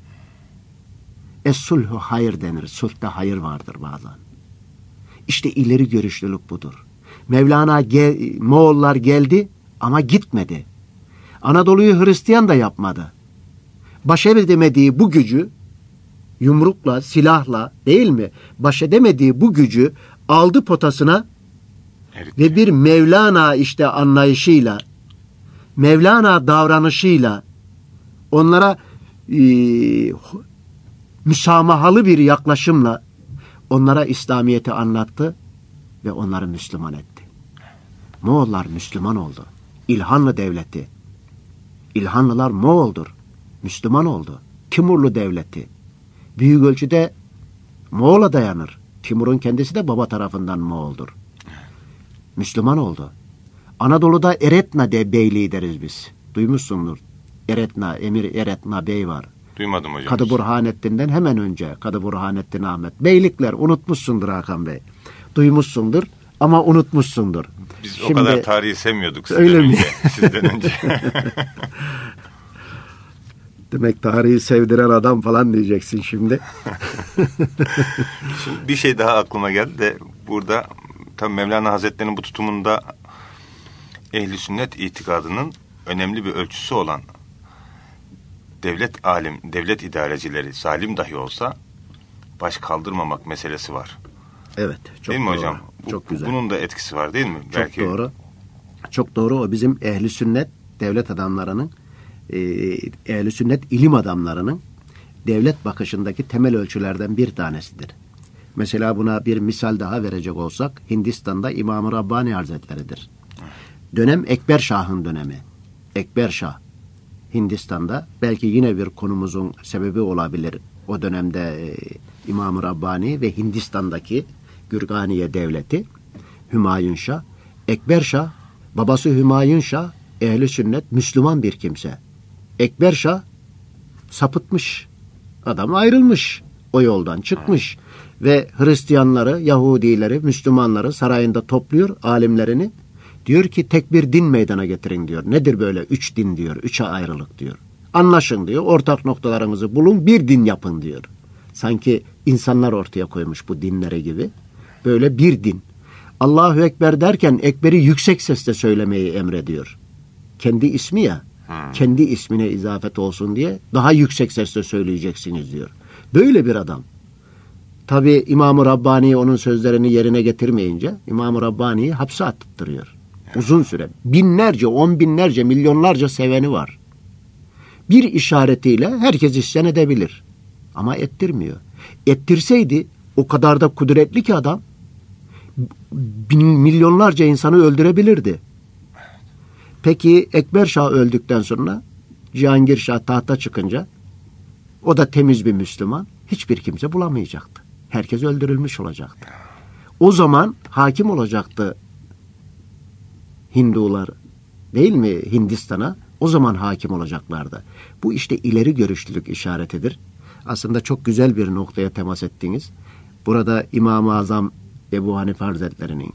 Es-sulhu hayır denir. Sulhta hayır vardır bazen. İşte ileri görüşlülük budur. Mevlana gel, Moğollar geldi ama gitmedi. Anadolu'yu Hristiyan da yapmadı. Baş edemediği bu gücü yumrukla, silahla değil mi? Baş edemediği bu gücü aldı potasına evet. Ve bir Mevlana işte anlayışıyla, Mevlana davranışıyla onlara e, müsamahalı bir yaklaşımla onlara İslamiyet'i anlattı ve onları Müslüman etti. Moğollar Müslüman oldu. İlhanlı devleti. İlhanlılar Moğol'dur. Müslüman oldu. Timurlu devleti. Büyük ölçüde Moğol'a dayanır. Timur'un kendisi de baba tarafından Moğol'dur. Müslüman oldu. Anadolu'da Eretna de beyliği deriz biz. Duymuşsundur. Eretna, Emir Eretna Bey var. Duymadım hocam. Kadı Burhanettin'den hemen önce. Kadı Burhanettin Ahmet. Beylikler unutmuşsundur Hakan Bey. Duymuşsundur ama unutmuşsundur. Biz Şimdi, o kadar tarihi sevmiyorduk sizden öyle önce. Mi? Sizden önce. Demek tarihi sevdiren adam falan diyeceksin şimdi. Şimdi bir şey daha aklıma geldi de burada tabii Mevlana Hazretleri'nin bu tutumunda ehli sünnet itikadının önemli bir ölçüsü olan devlet alim, devlet idarecileri zalim dahi olsa baş kaldırmamak meselesi var. Evet. Çok değil mi doğru. hocam? Bu, çok güzel. Bunun da etkisi var değil mi? Çok Belki... doğru. Çok doğru. O bizim ehli sünnet devlet adamlarının e, ehli sünnet ilim adamlarının devlet bakışındaki temel ölçülerden bir tanesidir. Mesela buna bir misal daha verecek olsak Hindistan'da İmam-ı Rabbani Hazretleri'dir. Dönem Ekber Şah'ın dönemi. Ekber Şah Hindistan'da belki yine bir konumuzun sebebi olabilir. O dönemde e, İmam-ı Rabbani ve Hindistan'daki Gürganiye Devleti Hümayun Şah. Ekber Şah, babası Hümayun Şah ehli sünnet Müslüman bir kimse. Ekber Şah sapıtmış. Adam ayrılmış. O yoldan çıkmış. Ve Hristiyanları, Yahudileri, Müslümanları sarayında topluyor, alimlerini. Diyor ki tek bir din meydana getirin diyor. Nedir böyle üç din diyor, üçe ayrılık diyor. Anlaşın diyor, ortak noktalarınızı bulun, bir din yapın diyor. Sanki insanlar ortaya koymuş bu dinleri gibi. Böyle bir din. Allahu Ekber derken Ekber'i yüksek sesle söylemeyi emrediyor. Kendi ismi ya, hmm. kendi ismine izafet olsun diye daha yüksek sesle söyleyeceksiniz diyor. Böyle bir adam. Tabi İmam-ı Rabbani onun sözlerini yerine getirmeyince İmam-ı Rabbani'yi hapse attırıyor. Uzun süre. Binlerce, on binlerce, milyonlarca seveni var. Bir işaretiyle herkes isyan edebilir. Ama ettirmiyor. Ettirseydi o kadar da kudretli ki adam bin, milyonlarca insanı öldürebilirdi. Peki Ekber Şah öldükten sonra Cihangir Şah tahta çıkınca o da temiz bir Müslüman. Hiçbir kimse bulamayacaktı. Herkes öldürülmüş olacaktı. O zaman hakim olacaktı Hindular değil mi Hindistan'a? O zaman hakim olacaklardı. Bu işte ileri görüşlülük işaretidir. Aslında çok güzel bir noktaya temas ettiniz. Burada İmam-ı Azam Ebu Hanife Hazretleri'nin,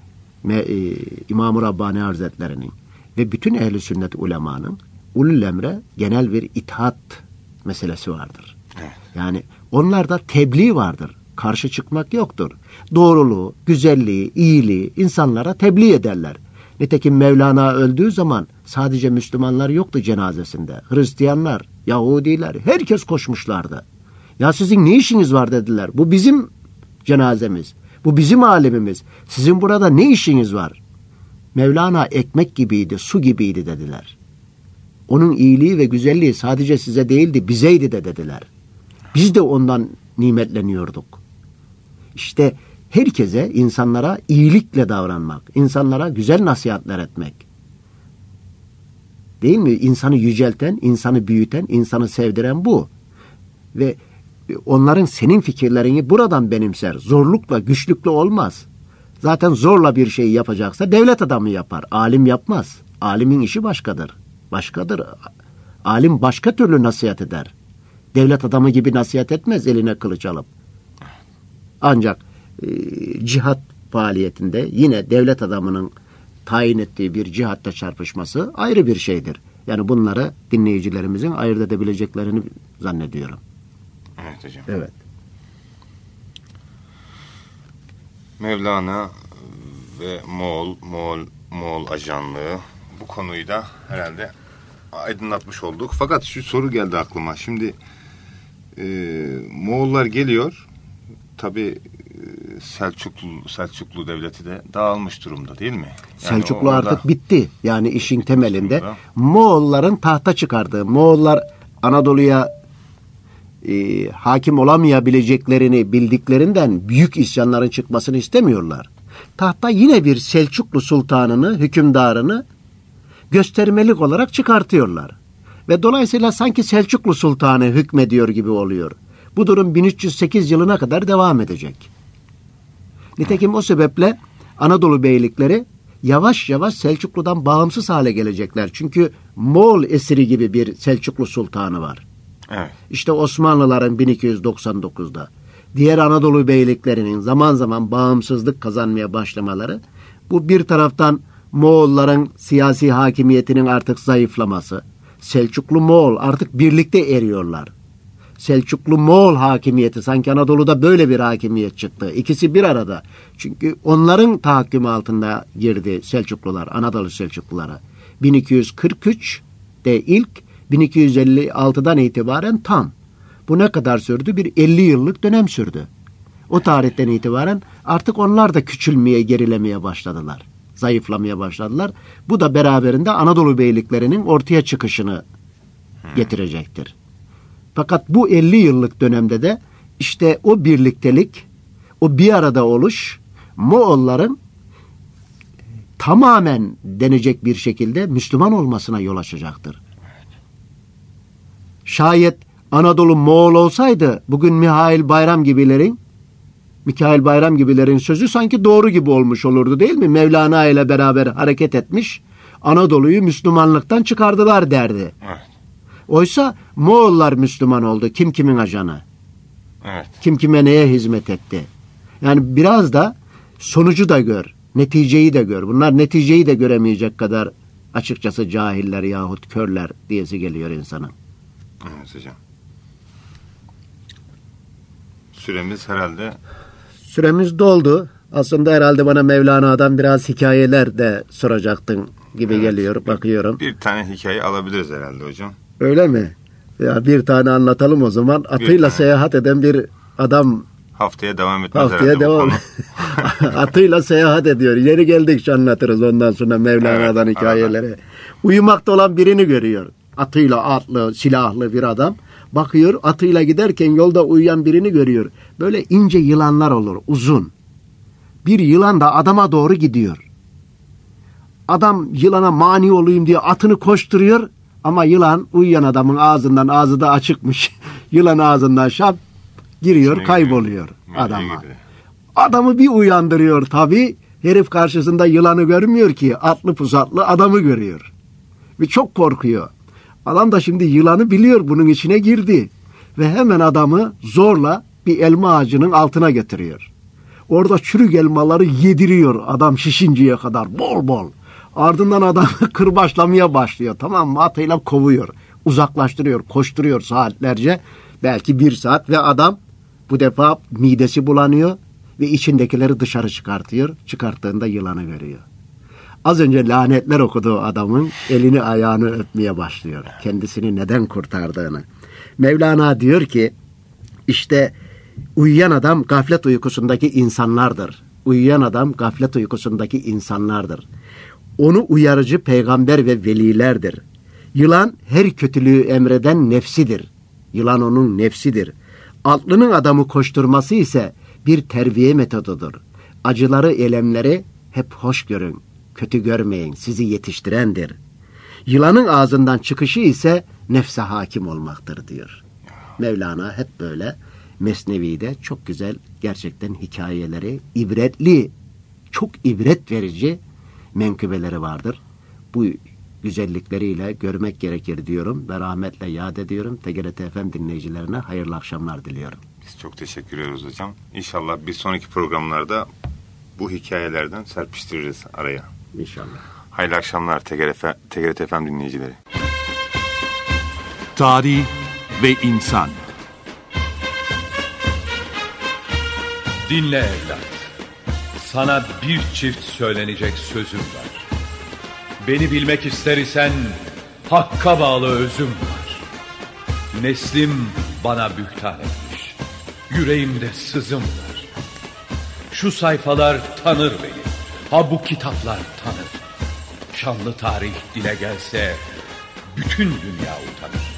İmam-ı Rabbani Hazretleri'nin ve bütün ehl-i sünnet ulemanın ulul emre genel bir itaat meselesi vardır. Evet. Yani onlarda tebliğ vardır. Karşı çıkmak yoktur. Doğruluğu, güzelliği, iyiliği insanlara tebliğ ederler. Nitekim Mevlana öldüğü zaman sadece Müslümanlar yoktu cenazesinde. Hristiyanlar, Yahudiler, herkes koşmuşlardı. Ya sizin ne işiniz var dediler. Bu bizim cenazemiz. Bu bizim alemimiz. Sizin burada ne işiniz var? Mevlana ekmek gibiydi, su gibiydi dediler. Onun iyiliği ve güzelliği sadece size değildi, bizeydi de dediler. Biz de ondan nimetleniyorduk. İşte herkese, insanlara iyilikle davranmak, insanlara güzel nasihatler etmek. Değil mi? İnsanı yücelten, insanı büyüten, insanı sevdiren bu. Ve onların senin fikirlerini buradan benimser. Zorlukla, güçlükle olmaz. Zaten zorla bir şey yapacaksa devlet adamı yapar. Alim yapmaz. Alimin işi başkadır. Başkadır. Alim başka türlü nasihat eder. Devlet adamı gibi nasihat etmez eline kılıç alıp. Ancak e, cihat faaliyetinde yine devlet adamının tayin ettiği bir cihatta çarpışması ayrı bir şeydir. Yani bunları dinleyicilerimizin ayırt edebileceklerini zannediyorum. Evet hocam. Evet. Mevlana ve Moğol, Moğol, Moğol ajanlığı bu konuyu da herhalde aydınlatmış olduk. Fakat şu soru geldi aklıma. Şimdi e, Moğollar geliyor. Tabii Selçuklu Selçuklu devleti de dağılmış durumda değil mi? Yani Selçuklu orada, artık bitti. Yani işin temelinde Moğolların tahta çıkardığı, Moğollar Anadolu'ya e, hakim olamayabileceklerini bildiklerinden büyük isyanların çıkmasını istemiyorlar. Tahta yine bir Selçuklu sultanını, hükümdarını göstermelik olarak çıkartıyorlar. Ve dolayısıyla sanki Selçuklu sultanı hükmediyor gibi oluyor. Bu durum bin üç yüz sekiz yılına kadar devam edecek. Nitekim o sebeple Anadolu beylikleri yavaş yavaş Selçuklu'dan bağımsız hale gelecekler. Çünkü Moğol esiri gibi bir Selçuklu sultanı var. Evet. İşte Osmanlıların bin iki yüz doksan dokuzda diğer Anadolu beyliklerinin zaman zaman bağımsızlık kazanmaya başlamaları, bu bir taraftan Moğolların siyasi hakimiyetinin artık zayıflaması, Selçuklu Moğol artık birlikte eriyorlar. Selçuklu Moğol hakimiyeti, sanki Anadolu'da böyle bir hakimiyet çıktı. İkisi bir arada. Çünkü onların tahakkümü altında girdi Selçuklular, Anadolu Selçuklulara. bin iki yüz kırk üçte ilk, bin iki yüz elli altıdan itibaren tam. Bu ne kadar sürdü? Bir elli yıllık dönem sürdü. O tarihten itibaren artık onlar da küçülmeye, gerilemeye başladılar. Zayıflamaya başladılar. Bu da beraberinde Anadolu beyliklerinin ortaya çıkışını getirecektir. Fakat bu elli yıllık dönemde de işte o birliktelik, o bir arada oluş Moğolların tamamen denecek bir şekilde Müslüman olmasına yol açacaktır. Şayet Anadolu Moğol olsaydı bugün Mihail Bayram gibilerin Mikail Bayram gibilerin sözü sanki doğru gibi olmuş olurdu, değil mi? Mevlana ile beraber hareket etmiş, Anadolu'yu Müslümanlıktan çıkardılar derdi. Evet. Oysa Moğollar Müslüman oldu. Kim kimin ajanı? Evet. Kim kime neye hizmet etti? Yani biraz da sonucu da gör, neticeyi de gör. Bunlar neticeyi de göremeyecek kadar açıkçası cahiller yahut körler diyesi geliyor insanın. Evet hocam. Süremiz herhalde... Süremiz doldu. Aslında herhalde bana Mevlana'dan biraz hikayeler de soracaktın gibi evet, geliyor, bakıyorum. Bir tane hikaye alabiliriz herhalde hocam. Öyle mi? Ya bir tane anlatalım o zaman. Atıyla seyahat eden bir adam. Haftaya devam etmez Haftaya herhalde devam. Atıyla seyahat ediyor. Yeri geldikçe anlatırız ondan sonra Mevlana'dan evet, hikayeleri. Arada. Uyumakta olan birini görüyor. Atıyla atlı, silahlı bir adam. Bakıyor, atıyla giderken yolda uyuyan birini görüyor. Böyle ince yılanlar olur, uzun. Bir yılan da adama doğru gidiyor. Adam yılana mani olayım diye atını koşturuyor. Ama yılan uyuyan adamın ağzından, ağzı da açıkmış. Yılan ağzından şap giriyor, kayboluyor adama. Adamı bir uyandırıyor tabii. Herif karşısında yılanı görmüyor ki, atlı pusatlı adamı görüyor. Ve çok korkuyor. Adam da şimdi yılanı biliyor, bunun içine girdi. Ve hemen adamı zorla bir elma ağacının altına getiriyor. Orada çürük elmaları yediriyor adam şişinceye kadar bol bol. Ardından adamı kırbaçlamaya başlıyor, tamam mı? Atıyla kovuyor, uzaklaştırıyor, koşturuyor saatlerce. Belki bir saat ve adam bu defa midesi bulanıyor ve içindekileri dışarı çıkartıyor. Çıkarttığında yılanı görüyor. Az önce lanetler okuduğu adamın elini ayağını öpmeye başlıyor. Kendisini neden kurtardığını. Mevlana diyor ki, işte uyuyan adam gaflet uykusundaki insanlardır. Uyuyan adam gaflet uykusundaki insanlardır. Onu uyarıcı peygamber ve velilerdir. Yılan her kötülüğü emreden nefsidir. Yılan onun nefsidir. Atlının adamı koşturması ise bir terbiye metodudur. Acıları, elemleri hep hoş görün. Kötü görmeyin, sizi yetiştirendir. Yılanın ağzından çıkışı ise nefse hakim olmaktır diyor. Mevlana hep böyle Mesnevi'de çok güzel gerçekten hikayeleri, ibretli, çok ibret verici menkıbeleri vardır. Bu güzellikleriyle görmek gerekir diyorum ve rahmetle yad ediyorum. T G R T F M dinleyicilerine hayırlı akşamlar diliyorum. Biz çok teşekkür ediyoruz hocam. İnşallah bir sonraki programlarda bu hikayelerden serpiştiririz araya. İnşallah. Hayırlı akşamlar T G R T F M dinleyicileri. Tarih ve insan. Dinle evlat. Sana bir çift söylenecek sözüm var. Beni bilmek ister isen hakka bağlı özüm var. Neslim bana bühtan etmiş. Yüreğimde sızım var. Şu sayfalar tanır beni. Ha bu kitaplar tanır. Şanlı tarih dile gelse bütün dünya utanır.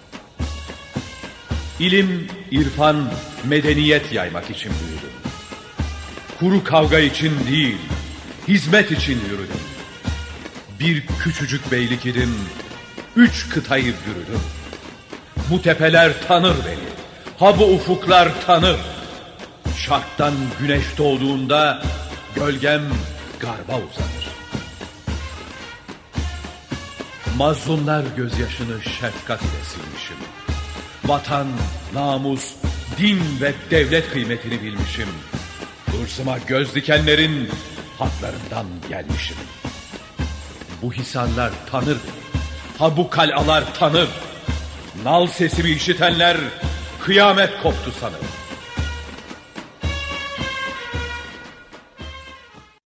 İlim, irfan, medeniyet yaymak için büyüdüm. Kuru kavga için değil, hizmet için yürüdüm. Bir küçücük beylik idim, üç kıtayı bürüdüm. Bu tepeler tanır beni, ha bu ufuklar tanır. Şarktan güneş doğduğunda gölgem garba uzanır. Mazlumlar gözyaşını şefkat ile silmişim. Vatan, namus, din ve devlet kıymetini bilmişim. Hırsıma göz dikenlerin haklarından gelmişim. Bu hisarlar tanır, ha bu kalalar tanır. Nal sesimi işitenler kıyamet koptu sanır.